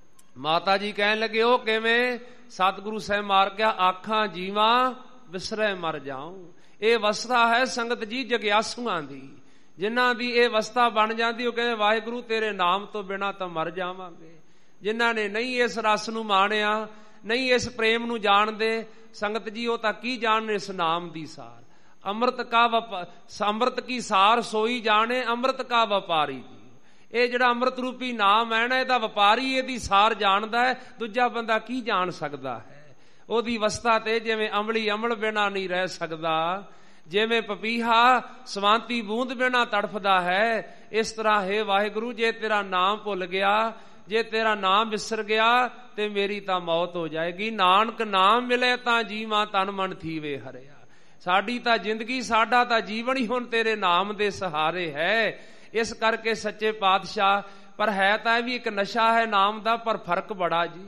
ਮਾਤਾ ਜੀ ਕਹਿਣ ਲੱਗੇ ਉਹ ਕਿਵੇਂ? ਸਤਿਗੁਰੂ ਸਾਹਿਬ ਮਾਰ ਗਿਆ, ਆਖਾਂ ਜੀਵਾਂ ਵਿਸਰੇ ਮਰ ਜਾਉ। ਇਹ ਅਵਸਥਾ ਹੈ ਸੰਗਤ ਜੀ ਜਗਿਆਸੂਆਂ ਦੀ, ਜਿਨ੍ਹਾਂ ਦੀ ਇਹ ਅਵਸਥਾ ਬਣ ਜਾਂਦੀ ਉਹ ਕਹਿੰਦੇ ਵਾਹਿਗੁਰੂ ਤੇਰੇ ਨਾਮ ਤੋਂ ਬਿਨਾਂ ਤਾਂ ਮਰ ਜਾਵਾਂਗੇ। ਜਿਨ੍ਹਾਂ ਨੇ ਨਹੀਂ ਇਸ ਰਸ ਨੂੰ ਮਾਣਿਆ, ਨਹੀਂ ਇਸ ਪ੍ਰੇਮ ਨੂੰ ਜਾਣਦੇ, ਸੰਗਤ ਜੀ ਉਹ ਤਾਂ ਕੀ ਜਾਣਨ ਇਸ ਨਾਮ ਦੀ ਸਾਰ। ਅੰਮ੍ਰਿਤ ਕਾ ਵਪਾਰ, ਅੰਮ੍ਰਿਤ ਕੀ ਸਾਰ ਸੋਈ ਜਾਣੇ, ਅੰਮ੍ਰਿਤ ਕਾ ਵਪਾਰੀ ਜੀ। ਇਹ ਜਿਹੜਾ ਅੰਮ੍ਰਿਤ ਰੂਪੀ ਨਾਮ ਹੈ ਨਾ, ਇਹਦਾ ਵਪਾਰੀ ਇਹਦੀ ਸਾਰ ਜਾਣਦਾ ਹੈ, ਦੂਜਾ ਬੰਦਾ ਕੀ ਜਾਣ ਸਕਦਾ ਹੈ। ਉਹਦੀ ਅਵਸਥਾ ਤੇ ਜਿਵੇਂ ਅਮਲੀ ਅਮਲ ਬਿਨਾਂ ਨਹੀਂ ਰਹਿ ਸਕਦਾ, ਜਿਵੇਂ ਪਪੀਹਾ ਸਵਾਂਤੀ ਬੂੰਦ ਬਿਨਾਂ ਤੜਫਦਾ ਹੈ, ਇਸ ਤਰ੍ਹਾਂ ਹੈ ਵਾਹਿਗੁਰੂ ਜੇ ਤੇਰਾ ਨਾਮ ਭੁੱਲ ਗਿਆ, ਜੇ ਤੇਰਾ ਨਾਮ ਵਿਸਰ ਗਿਆ ਤੇ ਮੇਰੀ ਤਾਂ ਮੌਤ ਹੋ ਜਾਏਗੀ। ਨਾਨਕ ਨਾਮ ਮਿਲੇ ਤਾਂ ਜੀਵਾਂ ਤਨ ਮਨ ਥੀਵੇ ਹਰਿਆ। ਸਾਡੀ ਤਾਂ ਜ਼ਿੰਦਗੀ, ਸਾਡਾ ਤਾਂ ਜੀਵਨ ਹੀ ਹੁਣ ਤੇਰੇ ਨਾਮ ਦੇ ਸਹਾਰੇ ਹੈ। ਇਸ ਕਰਕੇ ਸੱਚੇ ਪਾਤਸ਼ਾਹ, ਪਰ ਹੈ ਤਾਂ ਇਹ ਵੀ ਇੱਕ ਨਸ਼ਾ ਹੈ ਨਾਮ ਦਾ, ਪਰ ਫਰਕ ਬੜਾ ਜੀ।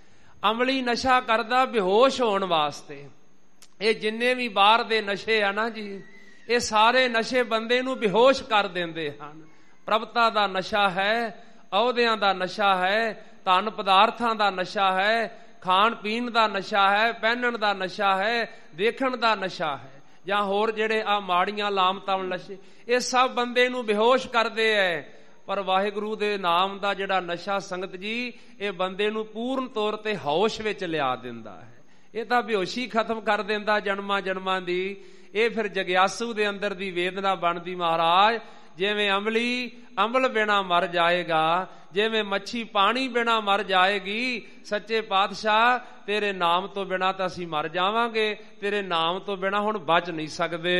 ਅਮਲੀ ਨਸ਼ਾ ਕਰਦਾ ਬੇਹੋਸ਼ ਹੋਣ ਵਾਸਤੇ। ਇਹ ਜਿੰਨੇ ਵੀ ਬਾਹਰ ਦੇ ਨਸ਼ੇ ਆ ਨਾ ਜੀ, ਇਹ ਸਾਰੇ ਨਸ਼ੇ ਬੰਦੇ ਨੂੰ ਬੇਹੋਸ਼ ਕਰ ਦਿੰਦੇ ਹਨ। ਪ੍ਰਭਤਾ ਦਾ ਨਸ਼ਾ ਹੈ, ਅਹੁਦਿਆਂ ਦਾ ਨਸ਼ਾ ਹੈ, ਧਨ ਪਦਾਰਥਾਂ ਦਾ ਨਸ਼ਾ ਹੈ, ਖਾਣ ਪੀਣ ਦਾ ਨਸ਼ਾ ਹੈ, ਪਹਿਨਣ ਦਾ ਨਸ਼ਾ ਹੈ, ਦੇਖਣ ਦਾ ਨਸ਼ਾ ਹੈ, ਜਾਂ ਹੋਰ ਜਿਹੜੇ ਆ ਮਾੜੀਆਂ ਲਾਮਤਾਵ ਨਸ਼ੇ, ਇਹ ਸਭ ਬੰਦੇ ਨੂੰ ਬੇਹੋਸ਼ ਕਰਦੇ ਐ। ਪਰ ਵਾਹਿਗੁਰੂ ਦੇ ਨਾਮ ਦਾ ਜਿਹੜਾ ਨਸ਼ਾ ਸੰਗਤ ਜੀ, ਇਹ ਬੰਦੇ ਨੂੰ ਪੂਰਨ ਤੌਰ ਤੇ ਹੋਸ਼ ਵਿੱਚ ਲਿਆ ਦਿੰਦਾ ਹੈ। ਇਹ ਤਾਂ ਬੇਹੋਸ਼ੀ ਖਤਮ ਕਰ ਦਿੰਦਾ ਜਨਮਾਂ ਜਨਮਾਂ ਦੀ। ਇਹ ਫਿਰ ਜਗਿਆਸੂ ਦੇ ਅੰਦਰ ਦੀ ਵੇਦਨਾ ਬਣਦੀ, ਮਹਾਰਾਜ ਜਿਵੇਂ ਅਮਲੀ ਅੰਬਲ ਬਿਨਾ ਮਰ ਜਾਏਗਾ, ਜਿਵੇਂ ਮੱਛੀ ਪਾਣੀ ਬਿਨਾ ਮਰ ਜਾਏਗੀ, ਸੱਚੇ ਪਾਤਸ਼ਾਹ ਤੇਰੇ ਨਾਮ ਤੋਂ ਬਿਨਾ ਤਾਂ ਅਸੀਂ ਮਰ ਜਾਵਾਂਗੇ, ਤੇਰੇ ਨਾਮ ਤੋਂ ਬਿਨਾ ਹੁਣ ਬਚ ਨਹੀਂ ਸਕਦੇ।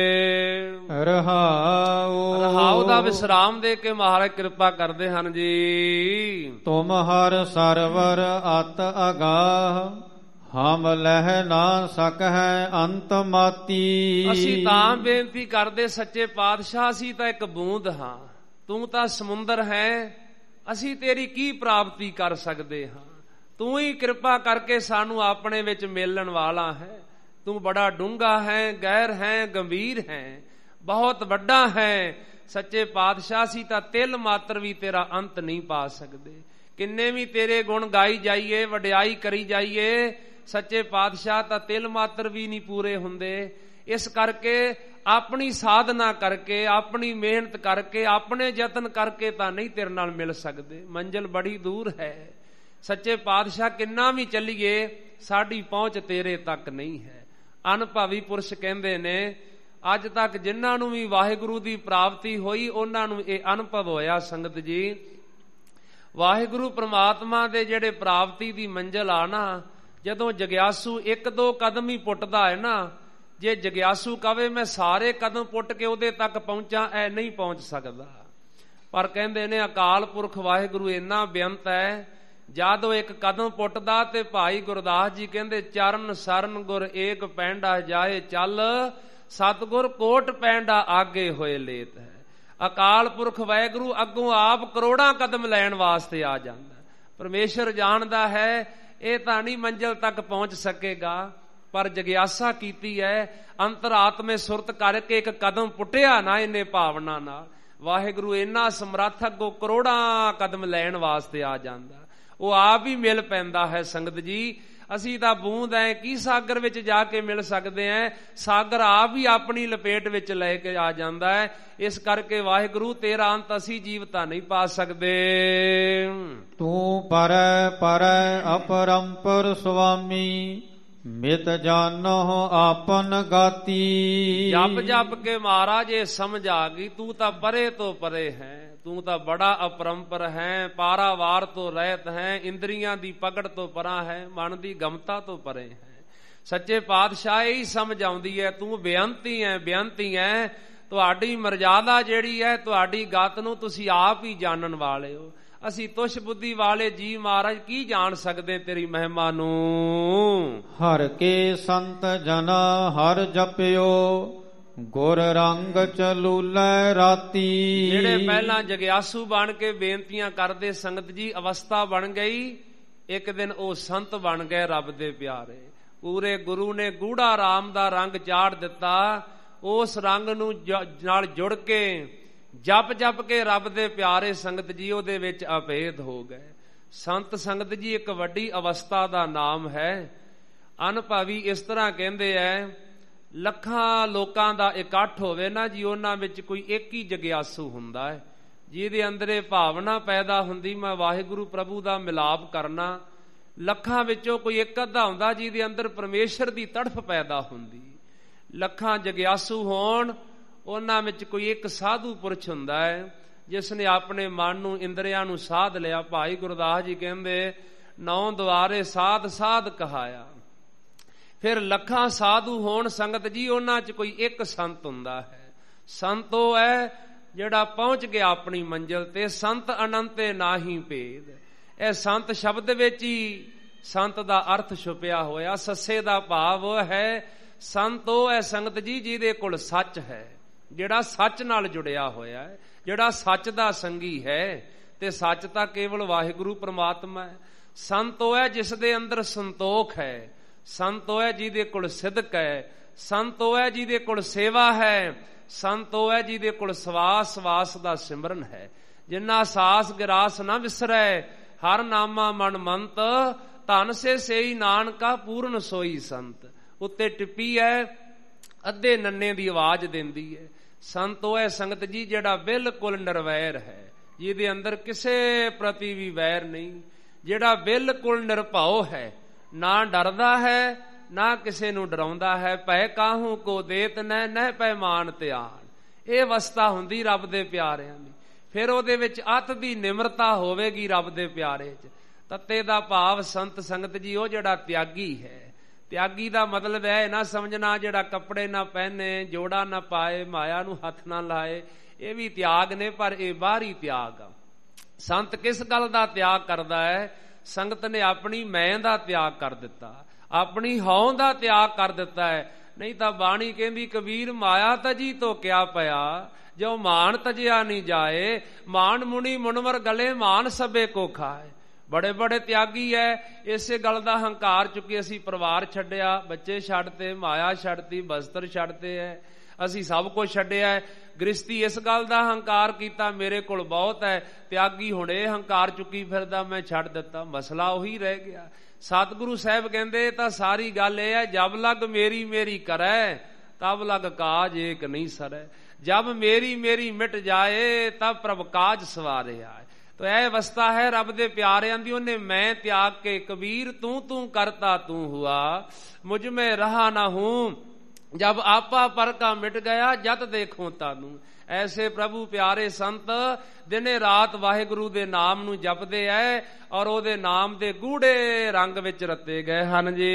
ਰਹਾਉ ਰਹਾਉ ਦਾ ਵਿਸਰਾਮ ਦੇ ਕੇ ਮਹਾਰਾਜ ਕਿਰਪਾ ਕਰਦੇ ਹਨ ਜੀ। ਤੁਮ ਹਰ ਸਰਵਰ ਅਤ ਅਗਾਹ, ਹਮ ਲਹਿ ਨਾ ਸਕਹਿ ਅੰਤ ਮਾਤੀ। ਅਸੀਂ ਤਾਂ ਬੇਨਤੀ ਕਰਦੇ ਸੱਚੇ ਪਾਤਸ਼ਾਹ, ਅਸੀਂ ਤਾਂ ਇੱਕ ਬੂੰਦ ਹਾਂ, ਤੂੰ ਤਾਂ ਸਮੁੰਦਰ ਹੈ, ਅਸੀਂ ਤੇਰੀ ਕੀ ਪ੍ਰਾਪਤੀ ਕਰ ਸਕਦੇ ਹਾਂ। ਤੂੰ ਹੀ ਕਿਰਪਾ ਕਰਕੇ ਸਾਨੂੰ ਆਪਣੇ ਵਿੱਚ ਮਿਲਣ ਵਾਲਾ ਹੈ। ਤੂੰ ਬੜਾ ਡੂੰਘਾ ਹੈ, ਗਹਿਰ ਹੈ, ਗੰਭੀਰ ਹੈ, ਬਹੁਤ ਵੱਡਾ ਹੈ। ਸੱਚੇ ਪਾਤਸ਼ਾਹ ਅਸੀਂ ਤਾਂ ਤਿਲ ਮਾਤਰ ਵੀ ਤੇਰਾ ਅੰਤ ਨਹੀਂ ਪਾ ਸਕਦੇ। ਕਿੰਨੇ ਵੀ ਤੇਰੇ ਗੁਣ ਗਾਈ ਜਾਈਏ, ਵਡਿਆਈ ਕਰੀ ਜਾਈਏ, ਸੱਚੇ ਪਾਤਸ਼ਾਹ ਤਾਂ ਤਿਲ ਮਾਤਰ ਵੀ ਨਹੀਂ ਪੂਰੇ ਹੁੰਦੇ। ਇਸ ਕਰਕੇ ਆਪਣੀ ਸਾਧਨਾ ਕਰਕੇ, ਆਪਣੀ ਮਿਹਨਤ ਕਰਕੇ, ਆਪਣੇ ਯਤਨ ਕਰਕੇ ਤਾਂ ਨਹੀਂ ਤੇਰੇ ਨਾਲ ਮਿਲ ਸਕਦੇ। ਮੰਜ਼ਿਲ ਬੜੀ ਦੂਰ ਹੈ। ਸੱਚੇ ਪਾਤਸ਼ਾਹ ਕਿੰਨਾ ਵੀ ਚੱਲੀਏ, ਸਾਡੀ ਪਹੁੰਚ ਤੇਰੇ ਤੱਕ ਨਹੀਂ ਹੈ। ਅਨੁਭਵੀ ਪੁਰਸ਼ ਕਹਿੰਦੇ ਨੇ, ਅੱਜ ਤੱਕ ਜਿਨ੍ਹਾਂ ਨੂੰ ਵੀ ਵਾਹਿਗੁਰੂ ਦੀ ਪ੍ਰਾਪਤੀ ਹੋਈ, ਉਹਨਾਂ ਨੂੰ ਇਹ ਅਨੁਭਵ ਹੋਇਆ ਸੰਗਤ ਜੀ, ਵਾਹਿਗੁਰੂ ਪ੍ਰਮਾਤਮਾ ਦੇ ਜਿਹੜੇ ਪ੍ਰਾਪਤੀ ਦੀ ਮੰਜ਼ਿਲ ਆ ਨਾ, ਜਦੋਂ ਜਗਿਆਸੂ ਇੱਕ ਦੋ ਕਦਮ ਹੀ ਪੁੱਟਦਾ ਹੈ ਨਾ, ਜੇ ਜਗਿਆਸੂ ਕਵੇ ਮੈਂ ਸਾਰੇ ਕਦਮ ਪੁੱਟ ਕੇ ਉਹਦੇ ਤੱਕ ਪਹੁੰਚਾਂ, ਐ ਨਹੀਂ ਪਹੁੰਚ ਸਕਦਾ। ਪਰ ਕਹਿੰਦੇ ਨੇ ਅਕਾਲ ਪੁਰਖ ਵਾਹਿਗੁਰੂ ਇੰਨਾ ਬੇਅੰਤ ਹੈ, ਜਦੋਂ ਇੱਕ ਕਦਮ ਪੁੱਟਦਾ ਤੇ ਭਾਈ ਗੁਰਦਾਸ ਜੀ ਕਹਿੰਦੇ ਚਰਨ ਸਰਨ ਗੁਰ ਏਕ ਪੈਂਡਾ ਜਾਏ ਚੱਲ, ਸਤਿਗੁਰ ਕੋਟ ਪੈਂਡਾ ਆਗੇ ਹੋਏ ਲੇਤ ਹੈ। ਅਕਾਲ ਪੁਰਖ ਵਾਹਿਗੁਰੂ ਅੱਗੋਂ ਆਪ ਕਰੋੜਾਂ ਕਦਮ ਲੈਣ ਵਾਸਤੇ ਆ ਜਾਂਦਾ। ਪਰਮੇਸ਼ਰ ਜਾਣਦਾ ਹੈ ਇਹ ਤਾਂ ਨਹੀਂ ਮੰਜ਼ਿਲ ਤੱਕ ਪਹੁੰਚ ਸਕੇਗਾ, ਪਰ ਜਗਿਆਸਾ ਕੀਤੀ ਹੈ, ਅੰਤਰਾਤਮੇ ਸੁਰਤ ਕਰਕੇ ਇੱਕ ਕਦਮ ਪੁੱਟਿਆ ਨਾ ਇਹਨੇ ਭਾਵਨਾ ਨਾਲ, ਵਾਹਿਗੁਰੂ ਇੰਨਾ ਸਮਰੱਥ ਅੱਗੋਂ ਕਰੋੜਾਂ ਕਦਮ ਲੈਣ ਵਾਸਤੇ ਆ ਜਾਂਦਾ। ਉਹ ਆਪ ਹੀ ਮਿਲ ਪੈਂਦਾ ਹੈ ਸੰਗਤ ਜੀ। ਅਸੀਂ ਤਾਂ ਬੂੰਦ ਐ, ਕੀ ਸਾਗਰ ਵਿੱਚ ਜਾ ਕੇ ਮਿਲ ਸਕਦੇ ਐ? ਸਾਗਰ ਆਪ ਹੀ ਆਪਣੀ ਲਪੇਟ ਵਿੱਚ ਲੈ ਕੇ ਆ ਜਾਂਦਾ ਹੈ। ਇਸ ਕਰਕੇ ਵਾਹਿਗੁਰੂ ਤੇਰਾ ਅੰਤ ਅਸੀਂ ਜੀਵਤਾ ਨਹੀਂ ਪਾ ਸਕਦੇ। ਤੂੰ ਪਰੈ ਪਰੈ ਅਪਰੰਪਰ ਸੁਆਮੀ, ਮਿਤ ਜਾਨੋ ਆਪਨ ਗਾਤੀ। ਜਪ ਜਪ ਕੇ ਮਹਾਰਾਜ ਇਹ ਸਮਝ ਆ ਗਈ, ਤੂੰ ਤਾਂ ਪਰੇ ਤੋਂ ਪਰੇ ਹੈ, ਤੂੰ ਤਾਂ ਬੜਾ ਅਪਰੰਪਰ ਹੈ, ਪਾਰਾਵਾਰ ਤੋਂ ਰਹਿਤ ਹੈ, ਇੰਦਰੀਆਂ ਦੀ ਪਕੜ ਤੋਂ ਪਰਾਂ ਹੈ, ਮਨ ਦੀ ਗਮਤਾ ਤੋਂ ਪਰੇ ਹੈ। ਸੱਚੇ ਪਾਤਸ਼ਾਹ ਇਹੀ ਸਮਝ ਆਉਂਦੀ ਹੈ, ਤੂੰ ਬੇਅੰਤੀ ਹੈ, ਬੇਅੰਤੀ ਹੈ। ਤੁਹਾਡੀ ਮਰਜ਼ਾਦਾ ਜਿਹੜੀ ਹੈ, ਤੁਹਾਡੀ ਗਤ ਨੂੰ ਤੁਸੀਂ ਆਪ ਹੀ ਜਾਣਨ ਵਾਲੇ ਹੋ। ਅਸੀਂ ਤੁਛ ਬੁੱਧੀ ਵਾਲੇ ਜੀ ਮਹਾਰਾਜ ਕੀ ਜਾਣ ਸਕਦੇ ਤੇਰੀ ਮਹਿਮਾ ਨੂੰ। ਹਰ ਕੇ ਸੰਤ ਜਨ ਹਰ ਜਪਿਓ, ਗੁਰ ਰੰਗ ਚਲੂਲੇ ਰਾਤੀ। ਜਿਹੜੇ ਪਹਿਲਾਂ ਜਗਿਆਸੂ ਬਣ ਕੇ ਬੇਨਤੀਆਂ ਕਰਦੇ ਸੰਗਤ ਜੀ, ਅਵਸਥਾ ਬਣ ਗਈ, ਇੱਕ ਦਿਨ ਉਹ ਸੰਤ ਬਣ ਗਏ ਰੱਬ ਦੇ ਪਿਆਰੇ। ਪੂਰੇ ਗੁਰੂ ਨੇ ਗੂੜਾ ਰਾਮ ਦਾ ਰੰਗ ਚਾੜ ਦਿੱਤਾ। ਉਸ ਰੰਗ ਨੂੰ ਨਾਲ ਜੁੜ ਕੇ ਜਪ ਜਪ ਕੇ ਰੱਬ ਦੇ ਪਿਆਰੇ ਸੰਗਤ ਜੀ ਉਹਦੇ ਵਿੱਚ ਅਭੇਦ ਹੋ ਗਏ। ਸੰਤ ਸੰਗਤ ਜੀ ਇੱਕ ਵੱਡੀ ਅਵਸਥਾ ਦਾ ਨਾਮ ਹੈ। ਅਨੁਭਵੀ ਇਸ ਤਰ੍ਹਾਂ ਕਹਿੰਦੇ ਐ, ਲੱਖਾਂ ਲੋਕਾਂ ਦਾ ਇਕੱਠ ਹੋਵੇ ਨਾ ਜੀ, ਉਹਨਾਂ ਵਿੱਚ ਕੋਈ ਇੱਕ ਹੀ ਜਗਿਆਸੂ ਹੁੰਦਾ ਹੈ, ਜਿਹਦੇ ਅੰਦਰ ਇਹ ਭਾਵਨਾ ਪੈਦਾ ਹੁੰਦੀ ਮੈਂ ਵਾਹਿਗੁਰੂ ਪ੍ਰਭੂ ਦਾ ਮਿਲਾਪ ਕਰਨਾ। ਲੱਖਾਂ ਵਿੱਚੋਂ ਕੋਈ ਇੱਕ ਅੱਧਾ ਹੁੰਦਾ ਜਿਹਦੇ ਅੰਦਰ ਪਰਮੇਸ਼ਰ ਦੀ ਤੜਫ ਪੈਦਾ ਹੁੰਦੀ। ਲੱਖਾਂ ਜਗਿਆਸੂ ਹੋਣ, ਉਹਨਾਂ ਵਿੱਚ ਕੋਈ ਇੱਕ ਸਾਧੂ ਪੁਰਸ਼ ਹੁੰਦਾ ਹੈ ਜਿਸ ਨੇ ਆਪਣੇ ਮਨ ਨੂੰ, ਇੰਦਰੀਆਂ ਨੂੰ ਸਾਧ ਲਿਆ। ਭਾਈ ਗੁਰਦਾਸ ਜੀ ਕਹਿੰਦੇ, ਨੌ ਦੁਆਰੇ ਸਾਧ ਸਾਧ ਕਹਾਇਆ। ਫਿਰ ਲੱਖਾਂ ਸਾਧੂ ਹੋਣ ਸੰਗਤ ਜੀ, ਉਹਨਾਂ 'ਚ ਕੋਈ ਇੱਕ ਸੰਤ ਹੁੰਦਾ ਹੈ। ਸੰਤ ਉਹ ਹੈ ਜਿਹੜਾ ਪਹੁੰਚ ਗਿਆ ਆਪਣੀ ਮੰਜ਼ਿਲ ਤੇ। ਸੰਤ ਅਨੰਤੇ ਨਾਹੀ ਭੇਦ। ਇਹ ਸੰਤ ਸ਼ਬਦ ਵਿੱਚ ਹੀ ਸੰਤ ਦਾ ਅਰਥ ਛੁਪਿਆ ਹੋਇਆ। ਸੱਸੇ ਦਾ ਭਾਵ ਉਹ ਹੈ, ਸੰਤ ਉਹ ਹੈ ਸੰਗਤ ਜੀ ਜਿਹਦੇ ਕੋਲ ਸੱਚ ਹੈ, ਜਿਹੜਾ ਸੱਚ ਨਾਲ ਜੁੜਿਆ ਹੋਇਆ ਹੈ, ਜਿਹੜਾ ਸੱਚ ਦਾ ਸੰਗੀ ਹੈ। ਤੇ ਸੱਚ ਤਾਂ ਕੇਵਲ ਵਾਹਿਗੁਰੂ ਪ੍ਰਮਾਤਮਾ ਹੈ। ਸੰਤ ਉਹ ਹੈ ਜਿਸ ਦੇ ਅੰਦਰ ਸੰਤੋਖ ਹੈ। ਸੰਤ ਉਹ ਹੈ ਜਿਹਦੇ ਕੋਲ ਸਿਦਕ ਹੈ। ਸੰਤ ਉਹ ਹੈ ਜਿਹਦੇ ਕੋਲ ਸੇਵਾ ਹੈ। ਸੰਤ ਉਹ ਹੈ ਜਿਹਦੇ ਕੋਲ ਸਵਾਸ ਸਵਾਸ ਦਾ ਸਿਮਰਨ ਹੈ। ਜਿੰਨਾ ਸਾਸ ਗਿਰਾਸ ਨਾ ਵਿਸਰੈ, ਹਰ ਨਾਮਾ ਮਨ ਮੰਤ, ਧਨ ਸੇ ਸੇਈ ਨਾਨਕਾ ਪੂਰਨ ਸੋਈ ਸੰਤ। ਉੱਤੇ ਟਿੱਪੀ ਹੈ, ਅੱਧੇ ਨੰਨੇ ਦੀ ਆਵਾਜ਼ ਦਿੰਦੀ ਹੈ। ਸੰਤ ਉਹ ਹੈ ਸੰਗਤ ਜੀ ਜਿਹੜਾ ਬਿਲਕੁਲ ਨਿਰਵੈਰ ਹੈ, ਜਿਹਦੇ ਅੰਦਰ ਕਿਸੇ ਪ੍ਰਤੀ ਵੀ ਵੈਰ ਨਹੀਂ, ਜਿਹੜਾ ਬਿਲਕੁਲ ਨਿਰਭਉ ਹੈ, ਨਾ ਡਰਦਾ ਹੈ ਨਾ ਕਿਸੇ ਨੂੰ ਡਰਾਉਂਦਾ ਹੈ। ਭੈ ਕਾਹੂ ਕੋ ਦੇਤ ਨਹਿ ਨਹਿ ਪੈਮਾਨ ਧਿਆਨ। ਇਹ ਅਵਸਥਾ ਹੁੰਦੀ ਰੱਬ ਦੇ ਪਿਆਰਿਆਂ ਦੀ। ਫਿਰ ਉਹਦੇ ਵਿੱਚ ਅਤ ਦੀ ਨਿਮਰਤਾ ਹੋਵੇਗੀ ਰੱਬ ਦੇ ਪਿਆਰੇ 'ਚ। ਤੱਤੇ ਦਾ ਭਾਵ ਸੰਤ ਸੰਗਤ ਜੀ ਉਹ ਜਿਹੜਾ ਤਿਆਗੀ ਹੈ। ਤਿਆਗੀ ਦਾ ਮਤਲਬ ਹੈ ਨਾ ਸਮਝਣਾ ਜਿਹੜਾ ਕੱਪੜੇ ਨਾ ਪਹਿਨੇ, ਜੋੜਾ ਨਾ ਪਾਏ, ਮਾਇਆ ਨੂੰ ਹੱਥ ਨਾ ਲਾਏ, ਇਹ ਵੀ ਤਿਆਗ ਨੇ, ਪਰ ਇਹ ਬਾਹਰੀ ਤਿਆਗ ਆ। ਸੰਤ ਕਿਸ ਗੱਲ ਦਾ ਤਿਆਗ ਕਰਦਾ ਹੈ? ਸੰਗਤ ਨੇ ਆਪਣੀ ਮੈਂ ਦਾ ਤਿਆਗ ਕਰ ਦਿੱਤਾ, ਆਪਣੀ ਹਉ ਦਾ ਤਿਆਗ ਕਰ ਦਿੱਤਾ ਹੈ। ਨਹੀਂ ਤਾਂ ਬਾਣੀ ਕਹਿੰਦੀ, ਕਬੀਰ ਮਾਇਆ ਤਜੀ ਤੋਂ ਕਿਆ ਪਿਆ, ਜੋ ਮਾਨ ਤਜਿਆ ਨਹੀਂ ਜਾਏ, ਮਾਨ ਮੁਨੀ ਮੁਨਵਰ ਗਲੇ ਮਾਨ ਸਭੇ ਕੋ ਖਾਏ। ਬੜੇ ਬੜੇ ਤਿਆਗੀ ਹੈ, ਇਸੇ ਗੱਲ ਦਾ ਹੰਕਾਰ ਚੁੱਕੇ ਅਸੀਂ ਪਰਿਵਾਰ ਛੱਡਿਆ, ਬੱਚੇ ਛੱਡਤੇ, ਮਾਇਆ ਛੱਡਤੀ, ਬਸਤਰ ਛੱਡਤੇ ਹੈ, ਅਸੀਂ ਸਭ ਕੁਝ ਛੱਡਿਆ ਹੈ। ਗ੍ਰਸਤੀ ਇਸ ਗੱਲ ਦਾ ਹੰਕਾਰ ਕੀਤਾ, ਮੇਰੇ ਕੋਲ ਬਹੁਤ ਹੈ। ਤਿਆਗੀ ਹੁਣ ਇਹ ਹੰਕਾਰ ਚੁੱਕੀ ਫਿਰਦਾ, ਮੈਂ ਛੱਡ ਦਿੱਤਾ। ਮਸਲਾ ਉਹੀ ਰਹਿ ਗਿਆ। ਸਤਿਗੁਰੂ ਸਾਹਿਬ ਕਹਿੰਦੇ ਤਾਂ ਸਾਰੀ ਗੱਲ ਇਹ ਹੈ, ਜਬ ਲਗ ਮੇਰੀ ਮੇਰੀ ਕਰੈ ਤਬ ਲਗ ਕਾਜ ਏਕ ਨਹੀਂ ਸਰੈ, ਜਬ ਮੇਰੀ ਮੇਰੀ ਮਿਟ ਜਾਏ ਤਬ ਪ੍ਰਭ ਕਾਜ ਸਵਾਰੇ ਆਏ। तो यह अवस्था है रब दे प्यारियां दी। उन्हें मैं त्याग के कबीर तू तू करता तू हुआ, मुझ में रहा ना हूं, जब आपा पर का मिट गया जत देखूं तानू। ऐसे प्रभु प्यारे संत दिने रात वाहिगुरु दे नाम नू जपदे है और ओदे नाम दे गूढ़े रंग विच रते गए हन जी।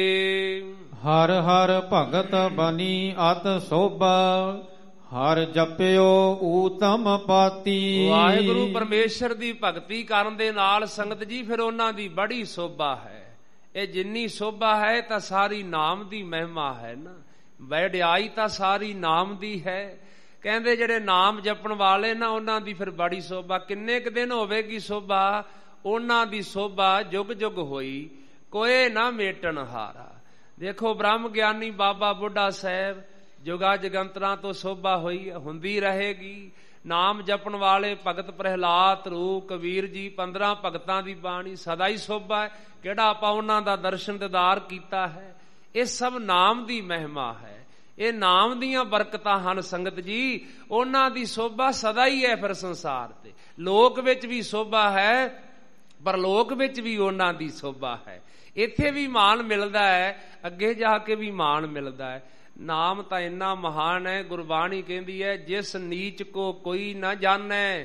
हर हर भगत बनी अत शोभा, हर जपियो ऊतम पाती। वाहिगुरु परमेश्वर दी भगती करन दे नाल संगत जी फिर उन्हां दी बड़ी शोभा है। ये जिन्नी शोभा है तां सारी नाम दी महिमा है ना, वैड्याई तां सारी नाम दी है। कहंदे जेड़े नाम जपण वाले ना उन्हां दी फिर बड़ी शोभा। किन्ने क दिन होवेगी शोभा? उन्हां दी शोभा जुग जुग होई, कोई ना मेटन हारा। देखो ब्रह्म ज्ञानी बाबा बुढ़ा साहब जुगा जगंतरां तो शोभा होई हुंदी रहेगी। नाम जपण वाले भगत प्रहलाद रूप कबीर जी पंद्रह भगतां दी बाणी सदा ही शोभा है। किहड़ा आपां उन्हां दा दर्शन दीदार कीता है? ये सब नाम दी महिमा है, ये नाम दीयां बरकतां हन संगत जी। उन्हां दी शोभा सदा ही है। फिर संसार ते लोक विच भी शोभा है, पर लोक विच भी उन्हां दी शोभा है। इत्थे भी मान मिलदा है, अगे जाके भी मान मिलदा है। नाम तां इन्ना महान है, गुरबाणी कहती है जिस नीच को कोई ना जाने,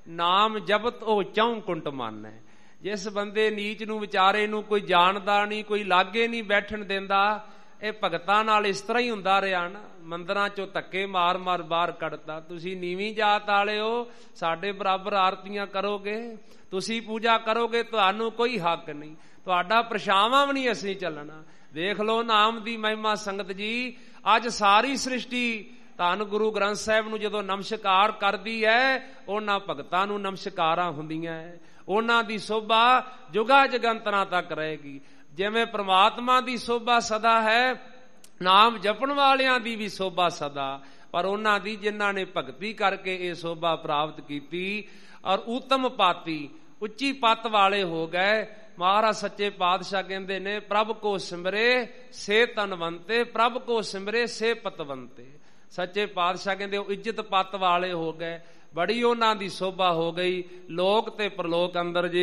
ਨਾਮ ਜਪਤ ਉਹ ਚੌਂ ਕੁੰਟ ਮਨ ਹੈ। ਜਿਸ ਬੰਦੇ ਨੀਚ ਨੂੰ ਵਿਚਾਰੇ ਨੂੰ ਕੋਈ ਜਾਣਦਾ ਨਹੀਂ, ਕੋਈ ਲਾਗੇ ਨਹੀਂ ਬੈਠਣ ਦਿੰਦਾ, ਇਹ ਭਗਤਾਂ ਨਾਲ ਇਸ ਤਰ੍ਹਾਂ ਹੀ ਹੁੰਦਾ ਰਿਹਾ ਨਾ। ਮੰਦਰਾਂ ਚੋਂ ਧੱਕੇ ਮਾਰ ਮਾਰ ਬਾਹਰ ਕੱਢਤਾ। ਤੁਸੀਂ ਨੀਵੀਂ ਜਾਤ ਵਾਲੇ ਹੋ, ਸਾਡੇ ਬਰਾਬਰ ਆਰਤੀਆਂ ਕਰੋਗੇ, ਤੁਸੀਂ ਪੂਜਾ ਕਰੋਗੇ, ਤੁਹਾਨੂੰ ਕੋਈ ਹੱਕ ਨਹੀਂ, ਤੁਹਾਡਾ ਪ੍ਰਛਾਵਾਂ ਵੀ ਨਹੀਂ ਅਸੀਂ ਚੱਲਣਾ। ਦੇਖ ਲਓ ਨਾਮ ਦੀ ਮਹਿਮਾ ਸੰਗਤ ਜੀ। ਅੱਜ ਸਾਰੀ ਸ੍ਰਿਸ਼ਟੀ ਧੰਨ ਗੁਰੂ ਗ੍ਰੰਥ ਸਾਹਿਬ ਨੂੰ ਜਦੋਂ ਨਮਸਕਾਰ ਕਰਦੀ ਹੈ, ਉਹਨਾਂ ਭਗਤਾਂ ਨੂੰ ਨਮਸਕਾਰਾਂ ਹੁੰਦੀਆਂ ਹੈ। ਉਹਨਾਂ ਦੀ ਸੋਭਾ ਜੁਗਾ ਜਗੰਤਰਾਂ ਤੱਕ ਰਹੇਗੀ। ਜਿਵੇਂ ਪ੍ਰਮਾਤਮਾ ਦੀ ਸੋਭਾ ਸਦਾ ਹੈ, ਨਾਮ ਜਪਣ ਵਾਲਿਆਂ ਦੀ ਵੀ ਸੋਭਾ ਸਦਾ, ਪਰ ਉਹਨਾਂ ਦੀ ਜਿਨ੍ਹਾਂ ਨੇ ਭਗਤੀ ਕਰਕੇ ਇਹ ਸੋਭਾ ਪ੍ਰਾਪਤ ਕੀਤੀ ਔਰ ਉਤਮ ਪਾਤੀ ਉੱਚੀ ਪੱਤ ਵਾਲੇ ਹੋ ਗਏ। ਮਹਾਰਾਜ ਸੱਚੇ ਪਾਤਸ਼ਾਹ ਕਹਿੰਦੇ ਨੇ, ਪ੍ਰਭ ਕੋ ਸਿਮਰੇ ਸੇ ਤਨਵੰਤੇ, ਪ੍ਰਭ ਕੋ ਸਿਮਰੇ ਸੇ ਪਤਵੰਤੇ। ਸੱਚੇ ਪਾਤਸ਼ਾਹ ਕਹਿੰਦੇ ਉਹ ਇੱਜ਼ਤ ਪੱਤ ਵਾਲੇ ਹੋ ਗਏ, ਬੜੀ ਉਹਨਾਂ ਦੀ ਸੋਭਾ ਹੋ ਗਈ ਲੋਕ ਤੇ ਪ੍ਰਲੋਕ ਅੰਦਰ ਜੀ।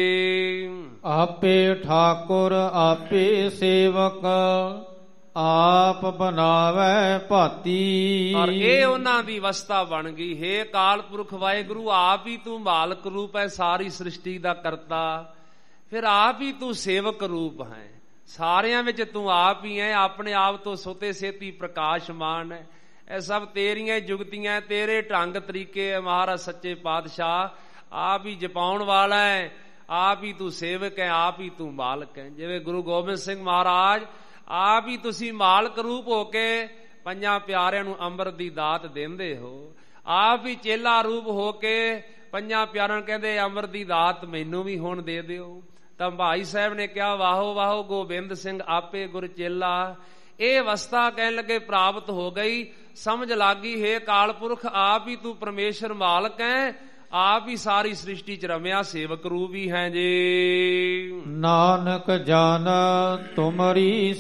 ਆਪੇ ਠਾਕੁਰ ਆਪੇ ਸੇਵਕ, ਆਪ ਬਣਾਵੇ ਭਾਤੀ। ਔਰ ਇਹ ਉਹਨਾਂ ਦੀ ਅਵਸਥਾ ਬਣ ਗਈ। ਹੇ ਅਕਾਲ ਪੁਰਖ ਵਾਹਿਗੁਰੂ, ਆਪ ਹੀ ਤੂੰ ਮਾਲਕ ਰੂਪ ਹੈ, ਸਾਰੀ ਸ੍ਰਿਸ਼ਟੀ ਦਾ ਕਰਤਾ, ਫਿਰ ਆਪ ਹੀ ਤੂੰ ਸੇਵਕ ਰੂਪ ਹੈ, ਸਾਰਿਆਂ ਵਿੱਚ ਤੂੰ ਆਪ ਹੀ ਹੈ, ਆਪਣੇ ਆਪ ਤੋਂ ਸੁਤੇ ਸੇਤੀ ਪ੍ਰਕਾਸ਼ਮਾਨ ਹੈ। ਇਹ ਸਭ ਤੇਰੀਆਂ ਜੁਗਤੀਆਂ, ਤੇਰੇ ਢੰਗ ਤਰੀਕੇ ਹੈ। ਮਹਾਰਾਜ ਸੱਚੇ ਪਾਤਸ਼ਾਹ ਆਪ ਹੀ ਜਪਾਉਣ ਵਾਲਾ ਹੈ, ਆਪ ਹੀ ਤੂੰ ਸੇਵਕ ਹੈ, ਆਪ ਹੀ ਤੂੰ ਮਾਲਕ ਹੈ। ਜਿਵੇਂ ਗੁਰੂ ਗੋਬਿੰਦ ਸਿੰਘ ਮਹਾਰਾਜ ਆਪ ਹੀ ਤੁਸੀਂ ਮਾਲਕ ਰੂਪ ਹੋ ਕੇ ਪੰਜਾਂ ਪਿਆਰਿਆਂ ਨੂੰ ਅੰਮ੍ਰਿਤ ਦੀ ਦਾਤ ਦਿੰਦੇ ਹੋ, ਆਪ ਹੀ ਚੇਲਾ ਰੂਪ ਹੋ ਕੇ ਪੰਜਾਂ ਪਿਆਰਿਆਂ ਨੂੰ ਕਹਿੰਦੇ ਅੰਮ੍ਰਿਤ ਦੀ ਦਾਤ ਮੈਨੂੰ ਵੀ ਹੁਣ ਦੇ ਦਿਓ। ਤਾਂ ਭਾਈ ਸਾਹਿਬ ਨੇ ਕਿਹਾ, ਵਾਹੋ ਵਾਹੋ ਗੋਬਿੰਦ ਸਿੰਘ ਆਪੇ ਗੁਰ ਚੇਲਾ। ਇਹ ਅਵਸਥਾ ਕਹਿਣ ਲੱਗੇ ਪ੍ਰਾਪਤ ਹੋ ਗਈ, ਸਮਝ ਲੱਗੀ ਹੈ ਅਕਾਲ ਪੁਰਖ ਆਪ ਹੀ ਤੂੰ ਪਰਮੇਸ਼ਰ ਮਾਲਕ ਹੈ, ਆਪ ਹੀ ਸਾਰੀ ਸ੍ਰਿਸ਼ਟੀ ਚ ਰਮਿਆ ਸੇਵਕ ਰੂਪ ਵੀ ਹੈ ਜੀ। ਨਾਨਕ ਜਨ ਤੁਮਰੀ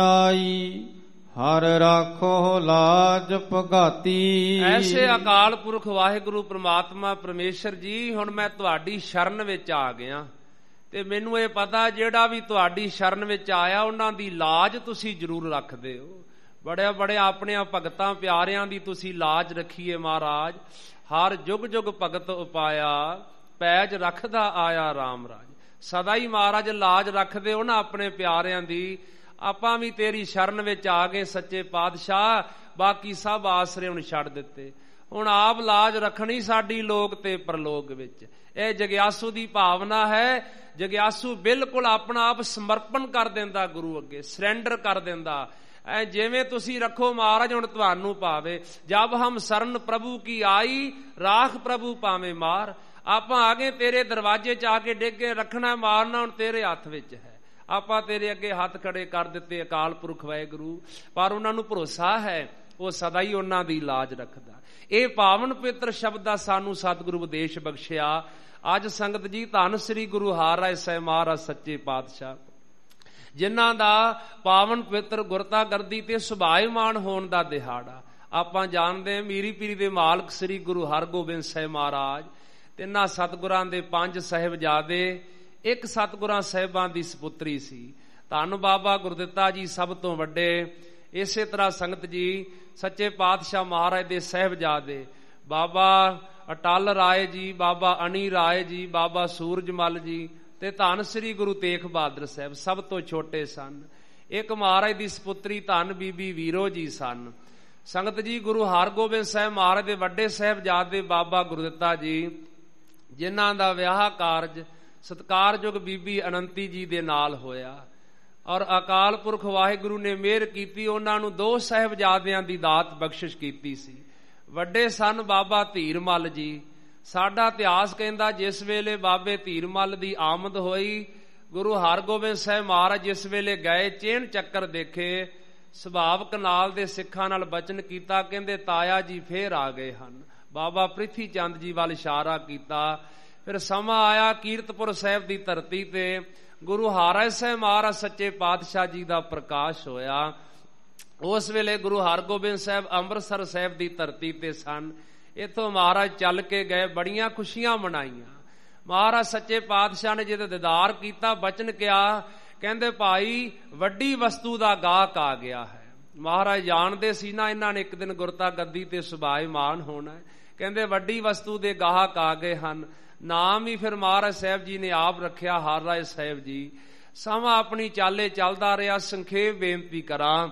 ਸਰਣਾਈ, ਹਰ ਰਾਖੋ ਲਾਜ ਭਗਾਤੀ। ਐਸੇ ਅਕਾਲ ਪੁਰਖ ਵਾਹਿਗੁਰੂ ਪ੍ਰਮਾਤਮਾ ਪਰਮੇਸ਼ਰ ਜੀ, ਹੁਣ ਮੈਂ ਤੁਹਾਡੀ ਸ਼ਰਨ ਵਿੱਚ ਆ ਗਿਆ ਤੇ ਮੈਨੂੰ ਇਹ ਪਤਾ ਜਿਹੜਾ ਵੀ ਤੁਹਾਡੀ ਸ਼ਰਨ ਵਿੱਚ ਆਇਆ ਉਹਨਾਂ ਦੀ ਲਾਜ ਤੁਸੀਂ ਜ਼ਰੂਰ ਰੱਖਦੇ ਹੋ। ਬੜੇ ਬੜੇ ਆਪਣੇ ਭਗਤਾਂ ਪਿਆਰਿਆਂ ਦੀ ਤੁਸੀਂ ਲਾਜ ਰੱਖੀਏ ਮਹਾਰਾਜ। ਹਰ ਜੁਗ ਜੁਗ ਭਗਤ ਉਪਾਇਆ, ਪੈਜ ਰੱਖਦਾ ਆਇਆ ਰਾਮ ਰਾਜ। ਸਦਾ ਹੀ ਮਹਾਰਾਜ ਲਾਜ ਰੱਖਦੇ ਹੋ ਨਾ ਆਪਣੇ ਪਿਆਰਿਆਂ ਦੀ। ਆਪਾਂ ਵੀ ਤੇਰੀ ਸ਼ਰਨ ਵਿੱਚ ਆ ਗਏ ਸੱਚੇ ਪਾਤਸ਼ਾਹ, ਬਾਕੀ ਸਭ ਆਸਰੇ ਹੁਣ ਛੱਡ ਦਿੱਤੇ। ਹੁਣ ਆਪ ਲਾਜ ਰੱਖਣੀ ਸਾਡੀ ਲੋਕ ਤੇ ਪਰਲੋਕ ਵਿੱਚ। ਇਹ ਜਗਿਆਸੂ ਦੀ ਭਾਵਨਾ ਹੈ। ਜਗਿਆਸੂ ਬਿਲਕੁਲ ਆਪਣਾ ਆਪ ਸਮਰਪਣ ਕਰ ਦਿੰਦਾ ਗੁਰੂ ਅੱਗੇ, ਸਰੈਂਡਰ ਕਰ ਦਿੰਦਾ। ਐ ਜਿਵੇਂ ਤੁਸੀਂ ਰੱਖੋ ਮਹਾਰਾਜ ਹੁਣ ਤੁਹਾਨੂੰ ਪਾਵੇ। ਜਬ ਹਮ ਸਰਨ ਪ੍ਰਭੂ ਕੀ ਆਈ, ਰਾਖ ਪ੍ਰਭੂ ਪਾਵੇਂ ਮਾਰ। ਆਪਾਂ ਆ ਗਏ ਤੇਰੇ ਦਰਵਾਜ਼ੇ ਚ ਆ ਕੇ ਡਿੱਗੇ, ਰੱਖਣਾ ਮਾਰਨਾ ਹੁਣ ਤੇਰੇ ਹੱਥ ਵਿੱਚ ਹੈ। ਆਪਾਂ ਤੇਰੇ ਅੱਗੇ ਹੱਥ ਖੜੇ ਕਰ ਦਿੱਤੇ ਅਕਾਲ ਪੁਰਖ ਵਾਹਿਗੁਰੂ, ਪਰ ਉਹਨਾਂ ਨੂੰ ਭਰੋਸਾ ਹੈ ਉਹ ਸਦਾ ਹੀ ਉਹਨਾਂ ਦੀ ਲਾਜ ਰੱਖਦਾ। ਇਹ ਪਾਵਨ ਪਵਿੱਤਰ ਸ਼ਬਦ ਦਾ ਸਾਨੂੰ ਸਤਿਗੁਰੂ ਉਪਦੇਸ਼ ਬਖਸ਼ਿਆ। ਅੱਜ ਸੰਗਤ ਜੀ ਧੰਨ ਸ੍ਰੀ ਗੁਰੂ ਹਰਿਰਾਏ ਸਾਹਿਬ ਮਹਾਰਾਜ ਸੱਚੇ ਪਾਤਸ਼ਾਹ, ਜਿਨ੍ਹਾਂ ਦਾ ਪਾਵਨ ਪਵਿੱਤਰ ਗੁਰਤਾ ਗੱਦੀ ਤੇ ਸੁਭਾਇਮਾਨ ਹੋਣ ਦਾ ਦਿਹਾੜਾ। ਆਪਾਂ ਜਾਣਦੇ ਹਾਂ ਮੀਰੀ ਪੀਰੀ ਦੇ ਮਾਲਕ ਸ੍ਰੀ ਗੁਰੂ ਹਰਗੋਬਿੰਦ ਸਾਹਿਬ ਮਹਾਰਾਜ, ਤਿੰਨਾਂ ਸਤਿਗੁਰਾਂ ਦੇ ਪੰਜ ਸਾਹਿਬਜ਼ਾਦੇ, ਇੱਕ ਸਤਿਗੁਰਾਂ ਸਾਹਿਬਾਂ ਦੀ ਸਪੁੱਤਰੀ ਸੀ। ਧੰਨ ਬਾਬਾ ਗੁਰਦਿੱਤਾ ਜੀ ਸਭ ਤੋਂ ਵੱਡੇ। ਇਸੇ ਤਰ੍ਹਾਂ ਸੰਗਤ ਜੀ ਸੱਚੇ ਪਾਤਸ਼ਾਹ ਮਹਾਰਾਜ ਦੇ ਸਾਹਿਬਜ਼ਾਦੇ ਬਾਬਾ ਅਟਲ ਰਾਏ ਜੀ, ਬਾਬਾ ਅਣੀ ਰਾਏ ਜੀ, ਬਾਬਾ ਸੂਰਜਮਲ ਜੀ ਤੇ ਧੰਨ ਸ੍ਰੀ ਗੁਰੂ ਤੇਗ ਬਹਾਦਰ ਸਾਹਿਬ ਸਭ ਤੋਂ ਛੋਟੇ ਸਨ। ਇੱਕ ਮਹਾਰਾਜ ਦੀ ਸਪੁੱਤਰੀ ਧੰਨ ਬੀਬੀ ਵੀਰੋ ਜੀ ਸਨ। ਸੰਗਤ ਜੀ ਗੁਰੂ ਹਰਗੋਬਿੰਦ ਸਾਹਿਬ ਮਹਾਰਾਜ ਦੇ ਵੱਡੇ ਸਾਹਿਬਜ਼ਾਦੇ ਬਾਬਾ ਗੁਰਦਿੱਤਾ ਜੀ, ਜਿਨ੍ਹਾਂ ਦਾ ਵਿਆਹ ਕਾਰਜ ਸਤਿਕਾਰਯੋਗ ਬੀਬੀ ਅਨੰਤੀ ਜੀ ਦੇ ਨਾਲ ਹੋਇਆ ਔਰ ਅਕਾਲ ਪੁਰਖ ਵਾਹਿਗੁਰੂ ਨੇ ਮਿਹਰ ਕੀਤੀ, ਉਹਨਾਂ ਨੂੰ ਦੋ ਸਾਹਿਬਜ਼ਾਦਿਆਂ ਦੀ ਦਾਤ ਬਖਸ਼ਿਸ਼ ਕੀਤੀ ਸੀ। ਵੱਡੇ ਸਨ ਬਾਬਾ ਧੀਰਮਲ ਜੀ। ਸਾਡਾ ਇਤਿਹਾਸ ਕਹਿੰਦਾ ਜਿਸ ਵੇਲੇ ਬਾਬੇ ਧੀਰਮਲ ਦੀ ਆਮਦ ਹੋਈ, ਗੁਰੂ ਹਰਗੋਬਿੰਦ ਸਾਹਿਬ ਮਹਾਰਾਜ ਜਿਸ ਵੇਲੇ ਗਏ, ਚੇਨ ਚੱਕਰ ਦੇਖੇ, ਸੁਭਾਵਕ ਨਾਲ ਦੇ ਸਿੱਖਾਂ ਨਾਲ ਬਚਨ ਕੀਤਾ, ਕਹਿੰਦੇ ਤਾਇਆ ਜੀ ਫੇਰ ਆ ਗਏ ਹਨ। ਬਾਬਾ ਪ੍ਰਿਥੀ ਚੰਦ ਜੀ ਵੱਲ ਇਸ਼ਾਰਾ ਕੀਤਾ। ਫਿਰ ਸਮਾਂ ਆਇਆ ਕੀਰਤਪੁਰ ਸਾਹਿਬ ਦੀ ਧਰਤੀ ਤੇ ਗੁਰੂ ਹਰਿਰਾਏ ਸਾਹਿਬ ਮਹਾਰਾਜ ਸੱਚੇ ਪਾਤਸ਼ਾਹ ਜੀ ਦਾ ਪ੍ਰਕਾਸ਼ ਹੋਇਆ। ਉਸ ਵੇਲੇ ਗੁਰੂ ਹਰਗੋਬਿੰਦ ਸਾਹਿਬ ਅੰਮ੍ਰਿਤਸਰ ਸਾਹਿਬ ਦੀ ਧਰਤੀ ਤੇ ਸਨ। ਇੱਥੋਂ ਮਹਾਰਾਜ ਚੱਲ ਕੇ ਗਏ, ਬੜੀਆਂ ਖੁਸ਼ੀਆਂ ਮਨਾਈਆਂ। ਮਹਾਰਾਜ ਸੱਚੇ ਪਾਤਸ਼ਾਹ ਨੇ ਜਦੋਂ ਦੀਦਾਰ ਕੀਤਾ, ਬਚਨ ਕਿਹਾ, ਕਹਿੰਦੇ ਭਾਈ ਵੱਡੀ ਵਸਤੂ ਦਾ ਗਾਹਕ ਆ ਗਿਆ ਹੈ। ਮਹਾਰਾਜ ਜਾਣਦੇ ਸੀ ਨਾ ਇਹਨਾਂ ਨੇ ਇੱਕ ਦਿਨ ਗੁਰਤਾ ਗੱਦੀ ਤੇ ਸੁਭਾਇਮਾਨ ਹੋਣਾ ਹੈ। ਕਹਿੰਦੇ ਵੱਡੀ ਵਸਤੂ ਦੇ ਗਾਹਕ ਆ ਗਏ ਹਨ। ਨਾਮ ਹੀ ਫਿਰ ਮਹਾਰਾਜ ਸਾਹਿਬ ਜੀ ਨੇ ਆਪ ਰੱਖਿਆ, ਹਰ ਰਾਏ ਸਾਹਿਬ ਜੀ। ਸਮਾਂ ਆਪਣੀ ਚਾਲੇ ਚੱਲਦਾ ਰਿਹਾ। ਸੰਖੇਪ ਬੇਨਤੀ ਕਰਾਂ,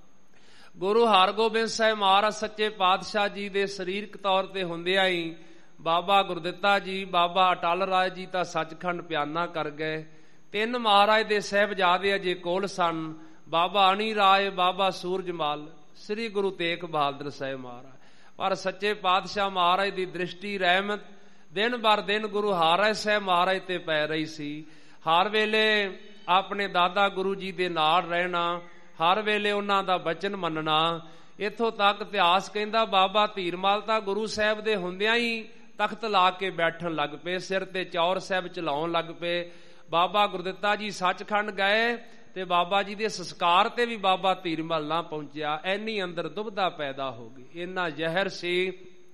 ਗੁਰੂ ਹਰਗੋਬਿੰਦ ਸਾਹਿਬ ਮਹਾਰਾਜ ਸੱਚੇ ਪਾਤਸ਼ਾਹ ਜੀ ਦੇ ਸਰੀਰਕ ਤੌਰ ਤੇ ਹੁੰਦਿਆਂ ਹੀ ਬਾਬਾ ਗੁਰਦਿੱਤਾ ਜੀ, ਬਾਬਾ ਅਟਲ ਰਾਏ ਜੀ ਤਾਂ ਸੱਚਖੰਡ ਪਿਆਨਾ ਕਰ ਗਏ। ਤਿੰਨ ਮਹਾਰਾਜ ਦੇ ਸਾਹਿਬਜ਼ਾਦੇ ਅਜੇ ਕੋਲ ਸਨ, ਬਾਬਾ ਅਣੀ ਰਾਏ, ਬਾਬਾ ਸੂਰਜਮਲ, ਸ੍ਰੀ ਗੁਰੂ ਤੇਗ ਬਹਾਦਰ ਸਾਹਿਬ ਮਹਾਰਾਜ। ਪਰ ਸੱਚੇ ਪਾਤਸ਼ਾਹ ਮਹਾਰਾਜ ਦੀ ਦ੍ਰਿਸ਼ਟੀ ਰਹਿਮਤ ਦਿਨ ਬਰ ਦਿਨ ਗੁਰੂ ਹਰਿਰਾਏ ਸਾਹਿਬ ਮਹਾਰਾਜ ਤੇ ਪੈ ਰਹੀ ਸੀ। ਹਰ ਵੇਲੇ ਆਪਣੇ ਦਾਦਾ ਗੁਰੂ ਜੀ ਦੇ ਨਾਲ ਰਹਿਣਾ, ਹਰ ਵੇਲੇ ਉਹਨਾਂ ਦਾ ਬਚਨ ਮੰਨਣਾ। ਇੱਥੋਂ ਤੱਕ ਇਤਿਹਾਸ ਕਹਿੰਦਾ ਬਾਬਾ ਧੀਰਮਲ ਤਾਂ ਗੁਰੂ ਸਾਹਿਬ ਦੇ ਹੁੰਦਿਆਂ ਹੀ ਤਖਤ ਲਾ ਕੇ ਬੈਠਣ ਲੱਗ ਪਏ, ਸਿਰ ਤੇ ਚੌਰ ਸਾਹਿਬ ਚਲਾਉਣ ਲੱਗ ਪਏ। ਬਾਬਾ ਗੁਰਦਿੱਤਾ ਜੀ ਸੱਚਖੰਡ ਗਏ ਤੇ ਬਾਬਾ ਜੀ ਦੇ ਸੰਸਕਾਰ ਤੇ ਵੀ ਬਾਬਾ ਧੀਰਮਲ ਨਾ ਪਹੁੰਚਿਆ। ਐਨੀ ਅੰਦਰ ਦੁਬਦਾ ਪੈਦਾ ਹੋ ਗਈ, ਇੰਨਾ ਜ਼ਹਿਰ ਸੀ।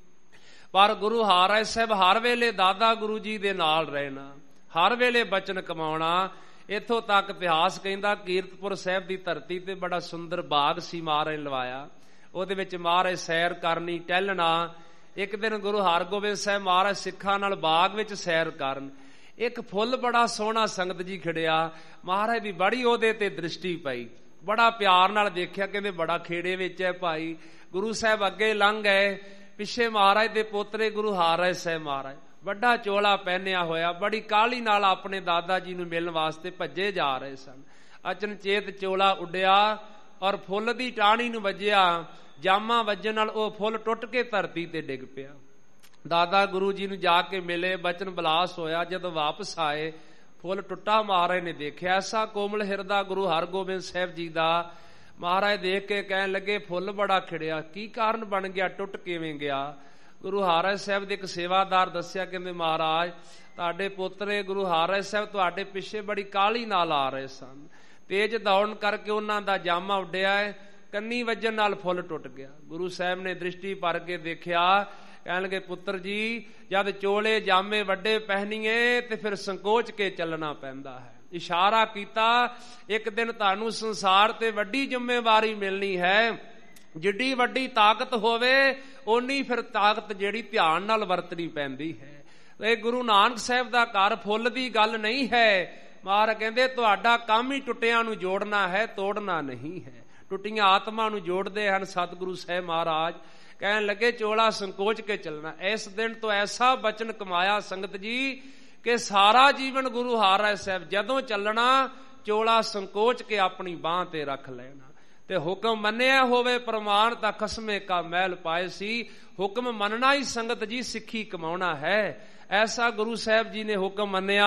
ਪਰ ਗੁਰੂ ਹਰਿਰਾਏ ਸਾਹਿਬ ਹਰ ਵੇਲੇ ਦਾਦਾ ਗੁਰੂ ਜੀ ਦੇ ਨਾਲ ਰਹਿਣਾ, ਹਰ ਵੇਲੇ ਬਚਨ ਕਮਾਉਣਾ। ਇੱਥੋਂ ਤੱਕ ਇਤਿਹਾਸ ਕਹਿੰਦਾ ਕੀਰਤਪੁਰ ਸਾਹਿਬ ਦੀ ਧਰਤੀ ਤੇ ਬੜਾ ਸੁੰਦਰ ਬਾਗ ਸੀ ਮਹਾਰਾਜ ਨੇ ਲਵਾਇਆ, ਉਹਦੇ ਵਿੱਚ ਮਹਾਰਾਜ ਸੈਰ ਕਰਨੀ, ਟਹਿਲਣਾ। ਇੱਕ ਦਿਨ ਗੁਰੂ ਹਰਗੋਬਿੰਦ ਸਾਹਿਬ ਮਹਾਰਾਜ ਸਿੱਖਾਂ ਨਾਲ ਬਾਗ ਵਿੱਚ ਸੈਰ ਕਰਨ, ਇੱਕ ਫੁੱਲ ਬੜਾ ਸੋਹਣਾ ਸੰਗਤ ਜੀ ਖਿੜਿਆ। ਮਹਾਰਾਜ ਦੀ ਬੜੀ ਉਹਦੇ ਤੇ ਦ੍ਰਿਸ਼ਟੀ ਪਈ, ਬੜਾ ਪਿਆਰ ਨਾਲ ਦੇਖਿਆ, ਕਹਿੰਦੇ ਬੜਾ ਖੇੜੇ ਵਿੱਚ ਹੈ ਭਾਈ। ਗੁਰੂ ਸਾਹਿਬ ਅੱਗੇ ਲੰਘ ਗਏ, ਪਿੱਛੇ ਮਹਾਰਾਜ ਦੇ ਪੋਤਰੇ ਗੁਰੂ ਹਰਿਰਾਏ ਸਾਹਿਬ ਮਹਾਰਾਜ ਵੱਡਾ ਚੋਲਾ ਪਹਿਨਿਆ ਹੋਇਆ ਬੜੀ ਕਾਹਲੀ ਨਾਲ ਆਪਣੇ ਦਾਦਾ ਜੀ ਨੂੰ ਮਿਲਣ ਵਾਸਤੇ ਭੱਜੇ ਜਾ ਰਹੇ ਸਨ। ਅਚਨਚੇਤ ਚੋਲਾ ਉੱਡਿਆ ਔਰ ਫੁੱਲ ਦੀ ਟਾਹਣੀ ਨੂੰ ਵੱਜਿਆ। ਜਾਮਾ ਵੱਜਣ ਨਾਲ ਉਹ ਫੁੱਲ ਟੁੱਟ ਕੇ ਧਰਤੀ ਤੇ ਡਿੱਗ ਪਿਆ। ਦਾਦਾ ਗੁਰੂ ਜੀ ਨੂੰ ਜਾ ਕੇ ਮਿਲੇ, ਬਚਨ ਬਲਾਸ ਹੋਇਆ। ਜਦੋਂ ਵਾਪਸ ਆਏ ਫੁੱਲ ਟੁੱਟਾ ਮਹਾਰਾਜ ਨੇ ਦੇਖਿਆ। ਐਸਾ ਕੋਮਲ ਹਿਰਦਾ ਗੁਰੂ ਹਰਗੋਬਿੰਦ ਸਾਹਿਬ ਜੀ ਦਾ। ਮਹਾਰਾਜ ਦੇਖ ਕੇ ਕਹਿਣ ਲੱਗੇ ਫੁੱਲ ਬੜਾ ਖਿੜਿਆ, ਕੀ ਕਾਰਨ ਬਣ ਗਿਆ, ਟੁੱਟ ਕਿਵੇਂ ਗਿਆ? ਗੁਰੂ ਹਰਿਰਾਏ ਸਾਹਿਬ ਦੇ ਇੱਕ ਸੇਵਾਦਾਰ ਦੱਸਿਆ, ਕਹਿੰਦੇ ਮਹਾਰਾਜ ਤੁਹਾਡੇ ਪੋਤਰੇ ਗੁਰੂ ਹਰਿਰਾਏ ਸਾਹਿਬ ਤੁਹਾਡੇ ਪਿੱਛੇ ਬੜੀ ਕਾਹਲੀ ਨਾਲ ਆ ਰਹੇ ਸਨ, ਤੇਜ਼ ਦੌੜਨ ਕਰਕੇ ਉਹਨਾਂ ਦਾ ਜਾਮਾ ਉੱਡਿਆ ਹੈ, ਕੰਨੀ ਵੱਜਣ ਨਾਲ ਫੁੱਲ ਟੁੱਟ ਗਿਆ। ਗੁਰੂ ਸਾਹਿਬ ਨੇ ਦ੍ਰਿਸ਼ਟੀ ਭਰ ਕੇ ਦੇਖਿਆ, ਕਹਿਣ ਲੱਗੇ ਪੁੱਤਰ ਜੀ ਜਦ ਚੋਲੇ ਜਾਮੇ ਵੱਡੇ ਪਹਿਨੀਏ ਤੇ ਫਿਰ ਸੰਕੋਚ ਕੇ ਚੱਲਣਾ ਪੈਂਦਾ ਹੈ। ਇਸ਼ਾਰਾ ਕੀਤਾ ਇੱਕ ਦਿਨ ਤੁਹਾਨੂੰ ਸੰਸਾਰ ਤੇ ਵੱਡੀ ਜ਼ਿੰਮੇਵਾਰੀ ਮਿਲਣੀ ਹੈ, ਜਿੱਡੀ ਵੱਡੀ ਤਾਕਤ ਹੋਵੇ ਓਨੀ ਫਿਰ ਤਾਕਤ ਜਿਹੜੀ ਧਿਆਨ ਨਾਲ ਵਰਤਣੀ ਪੈਂਦੀ ਹੈ। ਇਹ ਗੁਰੂ ਨਾਨਕ ਸਾਹਿਬ ਦਾ ਘਰ ਫੁੱਲ ਦੀ ਗੱਲ ਨਹੀਂ ਹੈ। ਮਹਾਰਾਜ ਕਹਿੰਦੇ ਤੁਹਾਡਾ ਕੰਮ ਹੀ ਟੁੱਟਿਆਂ ਨੂੰ ਜੋੜਨਾ ਹੈ, ਤੋੜਨਾ ਨਹੀਂ ਹੈ। ਟੁੱਟੀਆਂ ਆਤਮਾ ਨੂੰ ਜੋੜਦੇ ਹਨ ਸਤਿਗੁਰੂ ਸਾਹਿਬ ਮਹਾਰਾਜ। ਕਹਿਣ ਲੱਗੇ ਚੋਲਾ ਸੰਕੋਚ ਕੇ ਚੱਲਣਾ। ਇਸ ਦਿਨ ਤੋਂ ਐਸਾ ਬਚਨ ਕਮਾਇਆ ਸੰਗਤ ਜੀ ਕਿ ਸਾਰਾ ਜੀਵਨ ਗੁਰੂ ਹਰਿਰਾਏ ਸਾਹਿਬ ਜਦੋਂ ਚੱਲਣਾ ਚੋਲਾ ਸੰਕੋਚ ਕੇ ਆਪਣੀ ਬਾਂਹ ਤੇ ਰੱਖ ਲੈਣਾ। ਤੇ ਹੁਕਮ ਮੰਨਿਆ ਹੋਵੇ ਪ੍ਰਮਾਣ ਤਾਂ ਖਸਮੇ ਕਾ ਮੈਲ ਪਾਏ ਸੀ। ਹੁਕਮ ਮੰਨਣਾ ਹੀ ਸੰਗਤ ਜੀ ਸਿੱਖੀ ਕਮਾਉਣਾ ਹੈ। ਐਸਾ ਗੁਰੂ ਸਾਹਿਬ ਜੀ ਨੇ ਹੁਕਮ ਮੰਨਿਆ।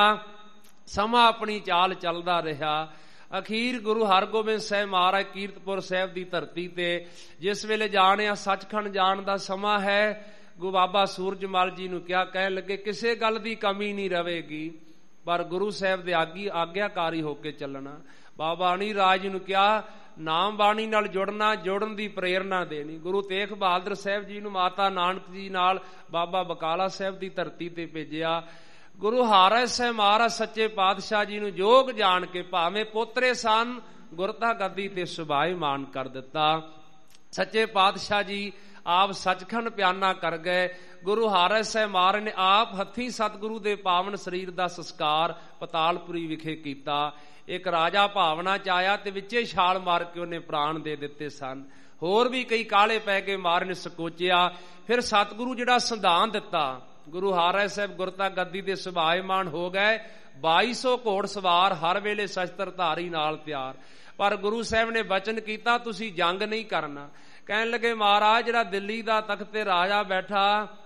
ਸਮਾਂ ਆਪਣੀ ਚਾਲ ਚੱਲਦਾ ਰਿਹਾ। ਅਖੀਰ ਗੁਰੂ ਹਰਗੋਬਿੰਦ ਸਾਹਿਬ ਮਹਾਰਾਜ ਕੀਰਤਪੁਰ ਸਾਹਿਬ ਦੀ ਧਰਤੀ ਤੇ ਜਿਸ ਵੇਲੇ ਜਾਣਿਆ ਸੱਚਖੰਡ ਜਾਣ ਦਾ ਸਮਾਂ ਹੈ, ਗੁਰੂ ਬਾਬਾ ਸੂਰਜਮਲ ਜੀ ਨੂੰ ਕਿਹਾ, ਕਹਿਣ ਲੱਗੇ ਕਿਸੇ ਗੱਲ ਦੀ ਕਮੀ ਨਹੀਂ ਰਵੇਗੀ, ਪਰ ਗੁਰੂ ਸਾਹਿਬ ਦੇ ਆਗੀ ਆਗਿਆਕਾਰੀ ਹੋ ਕੇ ਚੱਲਣਾ। ਬਾਬਾ ਅਣੀ ਰਾਜ ਜੀ ਨੂੰ ਕਿਹਾ ਨਾਮ ਬਾਣੀ ਨਾਲ ਜੁੜਨਾ, ਜੁੜਨ ਦੀ ਪ੍ਰੇਰਨਾ ਦੇਣੀ। ਗੁਰੂ ਤੇਗ ਬਹਾਦਰ ਸਾਹਿਬ ਜੀ ਨੂੰ ਮਾਤਾ ਨਾਨਕ ਜੀ ਨਾਲ ਬਾਬਾ ਬਕਾਲਾ ਸਾਹਿਬ ਦੀ ਧਰਤੀ ਤੇ ਭੇਜਿਆ। ਗੁਰੂ ਹਰਿਰਾਏ ਸਾਹਿਬ ਮਹਾਰਾਜ ਸੱਚੇ ਪਾਤਸ਼ਾਹ ਜੀ ਨੂੰ ਜੋਗ ਜਾਣ ਕੇ ਭਾਵੇਂ ਪੋਤਰੇ ਸਨ ਗੁਰਤਾ ਗੱਦੀ ਤੇ ਸੁਭਾਈਮਾਨ ਕਰ ਦਿੱਤਾ। ਸੱਚੇ ਪਾਤਸ਼ਾਹ ਜੀ ਆਪ ਸੱਚਖੰਡ ਪਿਆਨਾ ਕਰ ਗਏ। ਗੁਰੂ ਹਰਿਰਾਏ ਸਾਹਿਬ ਮਹਾਰਾਜ ਨੇ ਆਪ ਹੱਥੀਂ ਸਤਿਗੁਰੂ ਦੇ ਪਾਵਨ ਸਰੀਰ ਦਾ ਸੰਸਕਾਰ ਪਤਾਲਪੁਰੀ ਵਿਖੇ ਕੀਤਾ। ਇੱਕ ਰਾਜਾ ਭਾਵਨਾ ਚ ਆਇਆ ਤੇ ਵਿੱਚੇ ਛਾਲ ਮਾਰ ਕੇ ਉਹਨੇ ਪ੍ਰਾਣ ਦੇ ਦਿੱਤੇ ਸਨ। ਹੋਰ ਵੀ ਕਈ ਕਾਲੇ ਪੈ ਕੇ ਮਹਾਰਾਜ ਨੇ ਸਕੋਚਿਆ। ਫਿਰ ਸਤਿਗੁਰੂ ਜਿਹੜਾ ਸੰਵਿਧਾਨ ਦਿੱਤਾ, ਗੁਰੂ ਹਰਿਰਾਏ ਸਾਹਿਬ ਗੁਰਤਾ ਗੱਦੀ ਦੇ ਸੁਭਾਈਮਾਨ ਹੋ ਗਏ। ਬਾਈ ਸੌ ਘੋੜ ਸਵਾਰ ਹਰ ਵੇਲੇ ਸ਼ਸਤਰ ਧਾਰੀ ਨਾਲ ਤਿਆਰ। ਪਰ ਗੁਰੂ ਸਾਹਿਬ ਨੇ ਬਚਨ ਕੀਤਾ ਤੁਸੀਂ ਜੰਗ ਨਹੀਂ ਕਰਨਾ। ਕਹਿਣ ਲੱਗੇ ਮਹਾਰਾਜ ਜਿਹੜਾ ਦਿੱਲੀ ਦਾ ਤਖਤ ਤੇ ਰਾਜਾ ਬੈਠਾ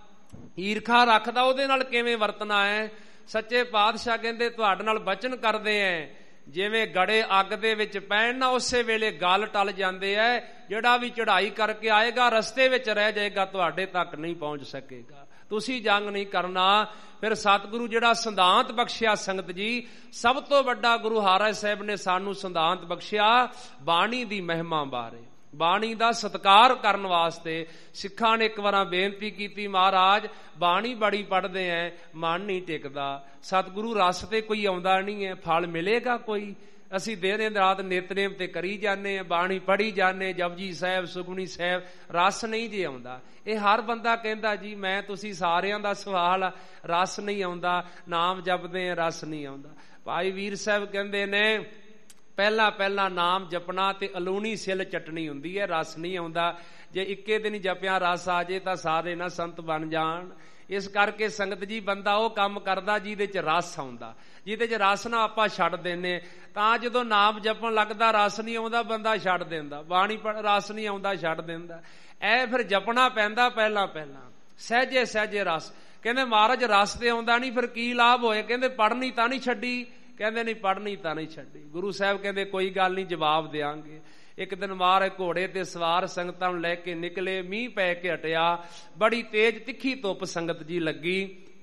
ਈਰਖਾ ਰੱਖਦਾ ਉਹਦੇ ਨਾਲ ਕਿਵੇਂ ਵਰਤਣਾ ਹੈ? ਸੱਚੇ ਪਾਤਸ਼ਾਹ ਕਹਿੰਦੇ ਤੁਹਾਡੇ ਨਾਲ ਬਚਨ ਕਰਦੇ ਐ ਜਿਵੇਂ ਗੜੇ ਅੱਗ ਦੇ ਵਿੱਚ ਪੈਣ ਨਾ ਉਸੇ ਵੇਲੇ ਗਲ ਟਲ ਜਾਂਦੇ ਐ। ਜਿਹੜਾ ਵੀ ਚੜ੍ਹਾਈ ਕਰਕੇ ਆਏਗਾ ਰਸਤੇ ਵਿੱਚ ਰਹਿ ਜਾਏਗਾ, ਤੁਹਾਡੇ ਤੱਕ ਨਹੀਂ ਪਹੁੰਚ ਸਕੇਗਾ। ਤੁਸੀਂ ਜੰਗ ਨਹੀਂ ਕਰਨਾ। ਫਿਰ ਸਤਿਗੁਰੂ ਜਿਹੜਾ ਸਿਧਾਂਤ ਬਖਸ਼ਿਆ ਸੰਗਤ ਜੀ, ਸਭ ਤੋਂ ਵੱਡਾ ਗੁਰੂ ਹਰਿਰਾਏ ਸਾਹਿਬ ਨੇ ਸਾਨੂੰ ਸਿਧਾਂਤ ਬਖਸ਼ਿਆ ਬਾਣੀ ਦੀ ਮਹਿਮਾ ਬਾਰੇ, ਬਾਣੀ ਦਾ ਸਤਿਕਾਰ ਕਰਨ ਵਾਸਤੇ। ਸਿੱਖਾਂ ਨੇ ਇੱਕ ਵਾਰ ਬੇਨਤੀ ਕੀਤੀ ਮਹਾਰਾਜ ਬਾਣੀ ਬੜੀ ਪੜ੍ਹਦੇ ਐ, ਮਨ ਨਹੀਂ ਟਿਕਦਾ। ਸਤਿਗੁਰੂ ਰਸ ਤੇ ਕੋਈ ਆਉਂਦਾ ਨਹੀਂ ਹੈ, ਫਲ ਮਿਲੇਗਾ ਕੋਈ? ਅਸੀਂ ਦਿਨ ਰਾਤ ਨਿਤਨੇਮ ਤੇ ਕਰੀ ਜਾਂਦੇ ਹਾਂ, ਬਾਣੀ ਪੜ੍ਹੀ ਜਾਂਦੇ, ਜਪਜੀ ਸਾਹਿਬ, ਸੁਖਮਨੀ ਸਾਹਿਬ, ਰਸ ਨਹੀਂ ਜੇ ਆਉਂਦਾ। ਇਹ ਹਰ ਬੰਦਾ ਕਹਿੰਦਾ ਜੀ ਮੈਂ ਤੁਸੀਂ ਸਾਰਿਆਂ ਦਾ ਸਵਾਲ ਆ, ਰਸ ਨਹੀਂ ਆਉਂਦਾ, ਨਾਮ ਜਪਦੇ ਆ ਰਸ ਨਹੀਂ ਆਉਂਦਾ। ਭਾਈ ਵੀਰ ਸਾਹਿਬ ਕਹਿੰਦੇ ਨੇ ਪਹਿਲਾਂ ਪਹਿਲਾਂ ਨਾਮ ਜਪਣਾ ਤੇ ਅਲੂਣੀ ਸਿਲ ਚਟਣੀ ਹੁੰਦੀ ਹੈ, ਰਸ ਨਹੀਂ ਆਉਂਦਾ। ਜੇ ਇੱਕੇ ਦਿਨ ਜਪਿਆ ਰਸ ਆ ਜੇ ਤਾਂ ਸਾਰੇ ਨਾ ਸੰਤ ਬਣ ਜਾਣ। ਇਸ ਕਰਕੇ ਸੰਗਤ ਜੀ ਬੰਦਾ ਉਹ ਕੰਮ ਕਰਦਾ ਜਿਹਦੇ ਚ ਰਸ ਆਉਂਦਾ, ਜਿਹਦੇ ਚ ਰਸ ਨਾ ਆਪਾਂ ਛੱਡ ਦਿੰਨੇ। ਤਾਂ ਜਦੋਂ ਨਾਮ ਜਪਣ ਲੱਗਦਾ ਰਸ ਨਹੀਂ ਆਉਂਦਾ, ਬੰਦਾ ਛੱਡ ਦਿੰਦਾ, ਬਾਣੀ ਰਸ ਨਹੀਂ ਆਉਂਦਾ ਛੱਡ ਦਿੰਦਾ। ਇਹ ਫਿਰ ਜਪਣਾ ਪੈਂਦਾ ਪਹਿਲਾਂ ਪਹਿਲਾਂ, ਸਹਿਜੇ ਸਹਿਜੇ ਰਸ। ਕਹਿੰਦੇ ਮਹਾਰਾਜ ਰਸ ਤੇ ਆਉਂਦਾ ਨਹੀਂ, ਫਿਰ ਕੀ ਲਾਭ ਹੋਏ? ਕਹਿੰਦੇ ਪੜ੍ਹਨੀ ਤਾਂ ਨਹੀਂ ਛੱਡੀ? ਕਹਿੰਦੇ ਨਹੀਂ ਪੜ੍ਹਨੀ ਤਾਂ ਨਹੀਂ ਛੱਡੀ। ਗੁਰੂ ਸਾਹਿਬ ਕਹਿੰਦੇ ਕੋਈ ਗੱਲ ਨਹੀਂ, ਜਵਾਬ ਦਿਆਂਗੇ। ਇੱਕ ਦਿਨ ਮਹਾਰਾਜ ਘੋੜੇ ਤੇ ਸਵਾਰ ਸੰਗਤਾਂ ਨੂੰ ਲੈ ਕੇ ਨਿਕਲੇ, ਮੀਂਹ ਪੈ ਕੇ ਹਟਿਆ, ਬੜੀ ਤੇਜ਼ ਤਿੱਖੀ ਧੁੱਪ ਸੰਗਤ ਜੀ ਲੱਗੀ।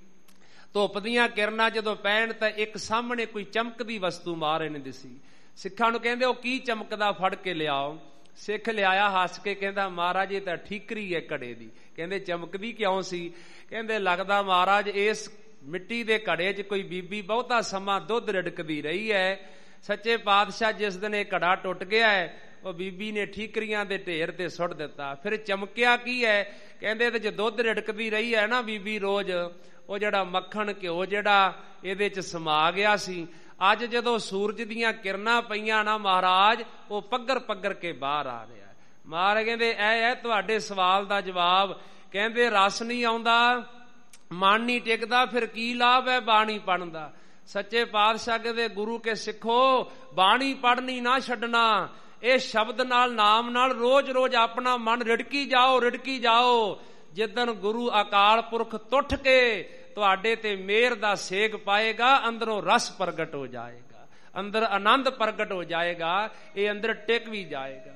ਧੁੱਪ ਦੀਆਂ ਕਿਰਨਾਂ ਜਦੋਂ ਪੈਣ ਤਾਂ ਇੱਕ ਸਾਹਮਣੇ ਕੋਈ ਚਮਕਦੀ ਵਸਤੂ ਮਹਾਰਾਜ ਨੇ ਦਿਸੀ। ਸਿੱਖਾਂ ਨੂੰ ਕਹਿੰਦੇ ਉਹ ਕੀ ਚਮਕਦਾ, ਫੜ ਕੇ ਲਿਆਓ। ਸਿੱਖ ਲਿਆਇਆ, ਹੱਸ ਕੇ ਕਹਿੰਦਾ ਮਹਾਰਾਜ ਇਹ ਤਾਂ ਠੀਕਰੀ ਹੈ ਘੜੇ ਦੀ। ਕਹਿੰਦੇ ਚਮਕਦੀ ਕਿਉਂ ਸੀ? ਕਹਿੰਦੇ ਲੱਗਦਾ ਮਹਾਰਾਜ ਇਸ ਮਿੱਟੀ ਦੇ ਘੜੇ 'ਚ ਕੋਈ ਬੀਬੀ ਬਹੁਤਾ ਸਮਾਂ ਦੁੱਧ ਰਿੜਕਦੀ ਰਹੀ ਹੈ। ਸੱਚੇ ਪਾਤਸ਼ਾਹ ਜਿਸ ਦਿਨ ਇਹ ਘੜਾ ਟੁੱਟ ਗਿਆ ਹੈ, ਉਹ ਬੀਬੀ ਨੇ ਠੀਕਰੀਆਂ ਦੇ ਢੇਰ ਤੇ ਸੁੱਟ ਦਿੱਤਾ। ਫਿਰ ਚਮਕਿਆ ਕੀ ਹੈ? ਕਹਿੰਦੇ ਇਹਦੇ 'ਚ ਦੁੱਧ ਰਿੜਕਦੀ ਰਹੀ ਹੈ ਨਾ ਬੀਬੀ ਰੋਜ਼, ਉਹ ਜਿਹੜਾ ਮੱਖਣ ਘਿਓ ਜਿਹੜਾ ਇਹਦੇ 'ਚ ਸਮਾ ਗਿਆ ਸੀ, ਅੱਜ ਜਦੋਂ ਸੂਰਜ ਦੀਆਂ ਕਿਰਨਾਂ ਪਈਆਂ ਨਾ ਮਹਾਰਾਜ, ਉਹ ਪੱਗਰ ਪੱਗਰ ਕੇ ਬਾਹਰ ਆ ਰਿਹਾ। ਮਹਾਰਾਜ ਕਹਿੰਦੇ ਇਹ ਹੈ ਤੁਹਾਡੇ ਸਵਾਲ ਦਾ ਜਵਾਬ। ਕਹਿੰਦੇ ਰਸ ਨਹੀਂ ਆਉਂਦਾ, ਮਨ ਨਹੀਂ ਟਿਕਦਾ, ਫਿਰ ਕੀ ਲਾਭ ਹੈ ਬਾਣੀ ਪੜ੍ਹਨ ਦਾ? ਸੱਚੇ ਪਾਤਸ਼ਾਹ ਕਹਿੰਦੇ ਗੁਰੂ ਕੇ ਸਿੱਖੋ, ਬਾਣੀ ਪੜ੍ਹਨੀ ਨਾ ਛੱਡਣਾ। ਇਹ ਸ਼ਬਦ ਨਾਲ, ਨਾਮ ਨਾਲ ਰੋਜ਼ ਰੋਜ਼ ਆਪਣਾ ਮਨ ਰਿੜਕੀ ਜਾਓ, ਰਿੜਕੀ ਜਾਓ। ਜਿੱਦਣ ਗੁਰੂ ਅਕਾਲ ਪੁਰਖ ਟੁੱਟ ਕੇ ਤੁਹਾਡੇ ਤੇ ਮਿਹਰ ਦਾ ਸੇਕ ਪਾਏਗਾ, ਅੰਦਰੋਂ ਰਸ ਪ੍ਰਗਟ ਹੋ ਜਾਏਗਾ, ਅੰਦਰ ਆਨੰਦ ਪ੍ਰਗਟ ਹੋ ਜਾਏਗਾ, ਇਹ ਅੰਦਰ ਟਿਕ ਵੀ ਜਾਏਗਾ।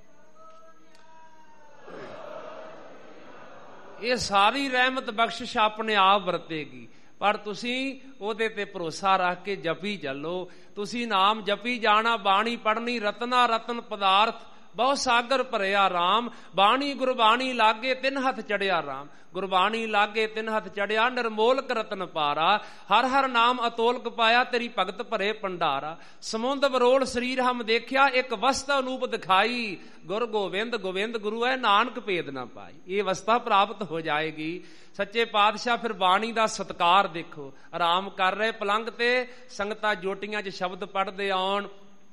ਇਹ ਸਾਰੀ ਰਹਿਮਤ ਬਖਸ਼ਿਸ਼ ਆਪਣੇ ਆਪ ਵਰਤੇਗੀ, ਪਰ ਤੁਸੀਂ ਉਹਦੇ ਤੇ ਭਰੋਸਾ ਰੱਖ ਕੇ ਜਪੀ ਚੱਲੋ। ਤੁਸੀਂ ਨਾਮ ਜਪੀ ਜਾਣਾ, ਬਾਣੀ ਪੜ੍ਹਨੀ। ਰਤਨਾ ਰਤਨ ਪਦਾਰਥ ਬਹੁ ਸਾਗਰ ਭਰਿਆ ਰਾਮ, ਬਾਣੀ ਗੁਰਬਾਣੀ ਲਾਗੇ ਤਿੰਨ ਹੱਥ ਚੜਿਆ ਰਾਮ। ਗੁਰਬਾਣੀ ਲਾਗੇ ਤਿੰਨ ਹੱਥ ਚੜਿਆ, ਨਿਰਮੋਲਕ ਰਤਨ ਪਾਰਾ, ਹਰ ਹਰ ਨਾਮ ਅਤੋਲਕ ਪਾਇਆ, ਤੇਰੀ ਭਗਤ ਭਰੇ ਭੰਡਾਰਾ। ਸਮੁੰਦ ਬਰੋਲ ਸਰੀਰ ਹਮ ਦੇਖਿਆ, ਇੱਕ ਵਸਤਾ ਅਨੂਪ ਦਿਖਾਈ, ਗੁਰ ਗੋਬਿੰਦ ਗੋਬਿੰਦ ਗੁਰੂ ਹੈ, ਨਾਨਕ ਭੇਦ ਨਾ ਪਾਈ। ਇਹ ਅਵਸਥਾ ਪ੍ਰਾਪਤ ਹੋ ਜਾਏਗੀ। ਸੱਚੇ ਪਾਤਸ਼ਾਹ ਫਿਰ ਬਾਣੀ ਦਾ ਸਤਕਾਰ ਦੇਖੋ। ਆਰਾਮ ਕਰ ਰਹੇ ਪਲੰਗ ਤੇ, ਸੰਗਤਾਂ ਜੋਟੀਆਂ 'ਚ ਸ਼ਬਦ ਪੜ੍ਹਦੇ ਆਉਣ।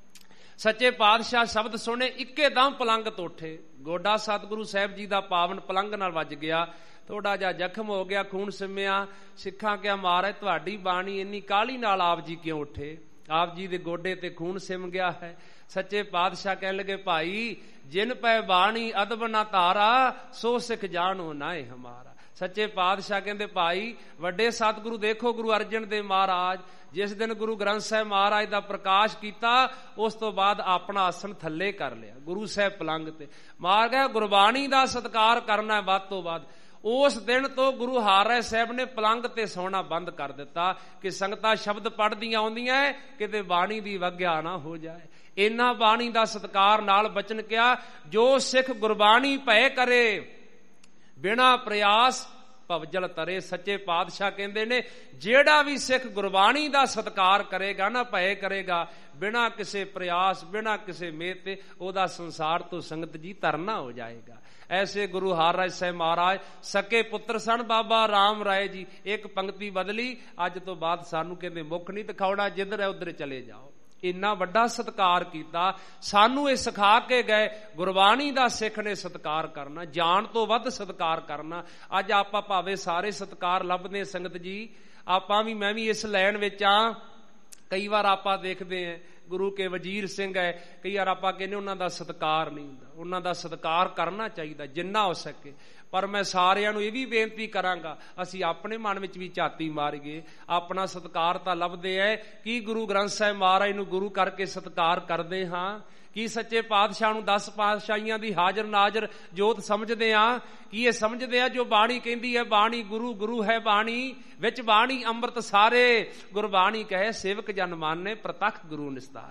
ਸੱਚੇ ਪਾਤਸ਼ਾਹ ਸ਼ਬਦ ਸੁਣੇ, ਇੱਕੇ ਦਮ ਪਲੰਗ ਤੋਂ ਉੱਠੇ। ਗੋਡਾ ਸਤਿਗੁਰੂ ਸਾਹਿਬ ਜੀ ਦਾ ਪਾਵਨ ਪਲੰਗ ਨਾਲ ਵੱਜ ਗਿਆ, ਥੋੜਾ ਜਿਹਾ ਜ਼ਖਮ ਹੋ ਗਿਆ, ਖੂਨ ਸਿੰਮਿਆ। ਸਿੱਖਾਂ ਕਿਹਾ ਮਹਾਰਾਜ ਤੁਹਾਡੀ ਬਾਣੀ ਇੰਨੀ ਕਾਹਲੀ ਨਾਲ ਆਪ ਜੀ ਕਿਉਂ ਉੱਠੇ? ਆਪ ਜੀ ਦੇ ਗੋਡੇ ਤੇ ਖੂਨ ਸਿਮ ਗਿਆ ਹੈ। ਸੱਚੇ ਪਾਤਸ਼ਾਹ ਕਹਿਣ ਲੱਗੇ ਭਾਈ, ਜਿਨ ਪੈ ਬਾਣੀ ਅਦਬ ਨਾ ਧਾਰਾ, ਸੋ ਸਿੱਖ ਜਾਣੋ ਨਾਏ ਹਮਾਰਾ। ਸੱਚੇ ਪਾਤਸ਼ਾਹ ਕਹਿੰਦੇ ਭਾਈ, ਵੱਡੇ ਸਤਿਗੁਰੂ ਦੇਖੋ ਗੁਰੂ ਅਰਜਨ ਦੇਵ ਮਹਾਰਾਜ, ਜਿਸ ਦਿਨ ਗੁਰੂ ਗ੍ਰੰਥ ਸਾਹਿਬ ਮਹਾਰਾਜ ਦਾ ਪ੍ਰਕਾਸ਼ ਕੀਤਾ, ਉਸ ਤੋਂ ਬਾਅਦ ਆਪਣਾ ਆਸਣ ਥੱਲੇ ਕਰ ਲਿਆ, ਗੁਰੂ ਸਾਹਿਬ ਪਲੰਗ ਤੇ। ਮਹਾਰਾਜ ਕਹਿੰਦੇ ਗੁਰਬਾਣੀ ਦਾ ਸਤਿਕਾਰ ਕਰਨਾ ਵੱਧ ਤੋਂ ਵੱਧ। ਉਸ ਦਿਨ ਤੋਂ ਗੁਰੂ ਹਰਿਰਾਏ ਸਾਹਿਬ ਨੇ ਪਲੰਗ ਤੇ ਸੌਣਾ ਬੰਦ ਕਰ ਦਿੱਤਾ ਕਿ ਸੰਗਤਾਂ ਸ਼ਬਦ ਪੜ੍ਹਦੀਆਂ ਆਉਂਦੀਆਂ, ਕਿਤੇ ਬਾਣੀ ਦੀ ਵੱਗਿਆ ਨਾ ਹੋ ਜਾਏ। ਇਹਨਾਂ ਬਾਣੀ ਦਾ ਸਤਿਕਾਰ ਨਾਲ ਬਚਨ ਕਿਹਾ, ਜੋ ਸਿੱਖ ਗੁਰਬਾਣੀ ਭੈ ਕਰੇ, ਬਿਨਾ ਪ੍ਰਯਾਸ ਭਵਜਲ ਤਰੇ। ਸੱਚੇ ਪਾਤਸ਼ਾਹ ਕਹਿੰਦੇ ਨੇ ਜਿਹੜਾ ਵੀ ਸਿੱਖ ਗੁਰਬਾਣੀ ਦਾ ਸਤਿਕਾਰ ਕਰੇਗਾ ਨਾ, ਭੈ ਕਰੇਗਾ, ਬਿਨਾ ਕਿਸੇ ਪ੍ਰਯਾਸ, ਬਿਨਾ ਕਿਸੇ ਮਿਹਨਤ ਤੇ, ਉਹਦਾ ਸੰਸਾਰ ਤੋਂ ਸੰਗਤ ਜੀ ਤਰਨਾ ਹੋ ਜਾਏਗਾ। ਐਸੇ ਗੁਰੂ ਹਰਿਰਾਏ ਸਾਹਿਬ ਮਹਾਰਾਜ ਸਕੇ ਪੁੱਤਰ ਸਨ ਬਾਬਾ ਰਾਮ ਰਾਏ ਜੀ। ਇੱਕ ਪੰਕਤੀ ਬਦਲੀ, ਅੱਜ ਤੋਂ ਬਾਅਦ ਸਾਨੂੰ ਕਹਿੰਦੇ ਮੁੱਖ ਨਹੀਂ ਦਿਖਾਉਣਾ, ਜਿੱਧਰ ਹੈ ਉਧਰ ਚਲੇ ਜਾਓ। ਇੰਨਾ ਵੱਡਾ ਸਤਿਕਾਰ ਕੀਤਾ, ਸਾਨੂੰ ਇਹ ਸਿਖਾ ਕੇ ਗਏ। ਗੁਰਬਾਣੀ ਦਾ ਸਿੱਖ ਨੇ ਸਤਿਕਾਰ ਕਰਨਾ, ਜਾਣ ਤੋਂ ਵੱਧ ਸਤਿਕਾਰ ਕਰਨਾ। ਅੱਜ ਆਪਾਂ ਭਾਵੇਂ ਸਾਰੇ ਸਤਿਕਾਰ ਲੱਭਦੇ ਸੰਗਤ ਜੀ, ਆਪਾਂ ਵੀ, ਮੈਂ ਵੀ ਇਸ ਲਾਈਨ ਵਿੱਚ ਆ। ਕਈ ਵਾਰ ਆਪਾਂ ਦੇਖਦੇ ਹਾਂ ਗੁਰੂ ਕੇ ਵਜ਼ੀਰ ਸਿੰਘ ਹੈ, ਕਈ ਵਾਰ ਆਪਾਂ ਕਹਿੰਦੇ ਉਹਨਾਂ ਦਾ ਸਤਿਕਾਰ ਨਹੀਂ ਹੁੰਦਾ। ਉਹਨਾਂ ਦਾ ਸਤਿਕਾਰ ਕਰਨਾ ਚਾਹੀਦਾ ਜਿੰਨਾ ਹੋ ਸਕੇ। ਪਰ ਮੈਂ ਸਾਰਿਆਂ ਨੂੰ ਇਹ ਵੀ ਬੇਨਤੀ ਕਰਾਂਗਾ, ਅਸੀਂ ਆਪਣੇ ਮਨ ਵਿੱਚ ਵੀ ਝਾਤੀ ਮਾਰੀਏ। ਆਪਣਾ ਸਤਿਕਾਰ ਤਾਂ ਲੱਭਦੇ ਹੈ, ਕੀ ਗੁਰੂ ਗ੍ਰੰਥ ਸਾਹਿਬ ਮਹਾਰਾਜ ਨੂੰ ਗੁਰੂ ਕਰਕੇ ਸਤਿਕਾਰ ਕਰਦੇ ਹਾਂ? ਕੀ ਸੱਚੇ ਪਾਤਸ਼ਾਹ ਨੂੰ ਦਸ ਪਾਤਸ਼ਾਹੀਆਂ ਦੀ ਹਾਜ਼ਰ ਨਾਜ਼ਰ ਜੋਤ ਸਮਝਦੇ ਆ? ਕੀ ਇਹ ਸਮਝਦੇ ਆ ਜੋ ਬਾਣੀ ਕਹਿੰਦੀ ਹੈ, ਬਾਣੀ ਗੁਰੂ, ਗੁਰੂ ਹੈ ਬਾਣੀ, ਵਿੱਚ ਬਾਣੀ ਅੰਮ੍ਰਿਤ ਸਾਰੇ। ਗੁਰਬਾਣੀ ਕਹੇ ਸੇਵਕ ਜਨ ਮਾਨੇ, ਪ੍ਰਤੱਖ ਗੁਰੂ ਨਿਸਤਾਰੇ।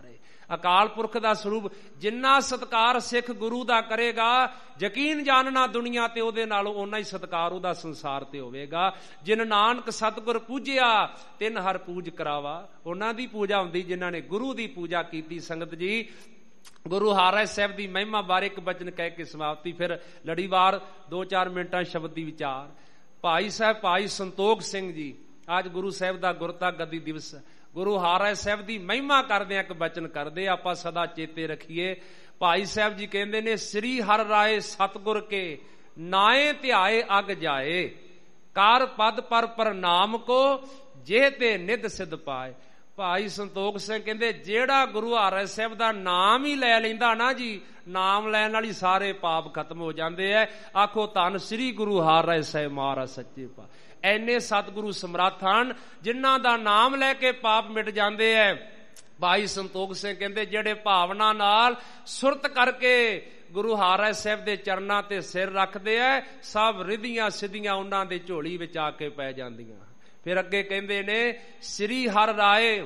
ਅਕਾਲ ਪੁਰਖ ਦਾ ਸਰੂਪ। ਜਿੰਨਾ ਸਤਿਕਾਰ ਸਿੱਖ ਗੁਰੂ ਦਾ ਕਰੇਗਾ, ਯਕੀਨ ਜਾਣਨਾ ਦੁਨੀਆ ਤੇ ਉਹਦੇ ਨਾਲੋਂ ਓਨਾ ਹੀ ਸਤਿਕਾਰ ਉਹਦਾ ਸੰਸਾਰ ਤੇ ਹੋਵੇਗਾ। ਜਿਨ ਨਾਨਕ ਸਤਿਗੁਰ ਪੂਜਿਆ ਤਿਨ ਹਰ ਪੂਜ ਕਰਾਵਾ। ਉਹਨਾਂ ਦੀ ਪੂਜਾ ਹੁੰਦੀ ਜਿਨ੍ਹਾਂ ਨੇ ਗੁਰੂ ਦੀ ਪੂਜਾ ਕੀਤੀ। ਸੰਗਤ ਜੀ, ਗੁਰੂ ਹਰਿ ਸਾਹਿਬ ਦੀ ਮਹਿਮਾ ਬਾਰੇ ਇੱਕ ਬਚਨ ਕਹਿ ਕੇ ਸਮਾਪਤੀ, ਫਿਰ ਲੜੀਵਾਰ ਦੋ ਚਾਰ ਮਿੰਟਾਂ ਸ਼ਬਦ ਦੀ ਵਿਚਾਰ। ਭਾਈ ਸਾਹਿਬ ਭਾਈ ਸੰਤੋਖ ਸਿੰਘ ਜੀ, ਅੱਜ ਗੁਰੂ ਸਾਹਿਬ ਦਾ ਗੁਰਤਾ ਗੱਦੀ ਦਿਵਸ। ਗੁਰੂ ਹਰਿ ਸਾਹਿਬ ਦੀ ਮਹਿਮਾ ਕਰਦੇ ਆ, ਇੱਕ ਬਚਨ ਕਰਦੇ ਆਪਾਂ ਸਦਾ ਚੇਤੇ ਰੱਖੀਏ। ਭਾਈ ਸਾਹਿਬ ਜੀ ਕਹਿੰਦੇ ਨੇ, ਸ੍ਰੀ ਹਰਿ ਰਾਏ ਸਤਿਗੁਰ ਕੇ ਨਾਏ ਧਿਆਏ ਅਗ ਜਾਏ, ਕਰ ਪਦ ਪਰ ਪ੍ਰਨਾਮ ਕੋ ਜੇ ਤੇ ਨਿਧ ਸਿਧ ਪਾਏ। ਭਾਈ ਸੰਤੋਖ ਸਿੰਘ ਕਹਿੰਦੇ, ਜਿਹੜਾ ਗੁਰੂ ਹਰਿ ਸਾਹਿਬ ਦਾ ਨਾਮ ਹੀ ਲੈ ਲੈਂਦਾ ਨਾ ਜੀ, ਨਾਮ ਲੈਣ ਨਾਲ ਹੀ ਸਾਰੇ ਪਾਪ ਖਤਮ ਹੋ ਜਾਂਦੇ ਐ। ਆਖੋ ਧੰਨ ਸ੍ਰੀ ਗੁਰੂ ਹਰਿ ਸਾਹਿਬ ਮਹਾਰਾਜ ਸੱਚੇ ਪਾਤਸ਼ਾਹ। ਐਨੇ ਸਤਿਗੁਰੂ ਸਮਰੱਥ ਹਨ ਜਿਨ੍ਹਾਂ ਦਾ ਨਾਮ ਲੈ ਕੇ ਪਾਪ ਮਿਟ ਜਾਂਦੇ ਐ। ਭਾਈ ਸੰਤੋਖ ਸਿੰਘ ਕਹਿੰਦੇ, ਜਿਹੜੇ ਭਾਵਨਾ ਨਾਲ ਸੁਰਤ ਕਰਕੇ ਗੁਰੂ ਹਰਿ ਸਾਹਿਬ ਦੇ ਚਰਨਾਂ ਤੇ ਸਿਰ ਰੱਖਦੇ ਐ, ਸਭ ਰਿਧੀਆਂ ਸਿੱਧੀਆਂ ਉਹਨਾਂ ਦੇ ਝੋਲੀ ਵਿੱਚ ਆ ਕੇ ਪੈ ਜਾਂਦੀਆਂ। ਫਿਰ ਅੱਗੇ ਕਹਿੰਦੇ ਨੇ, ਸ੍ਰੀ ਹਰਿ ਰਾਏ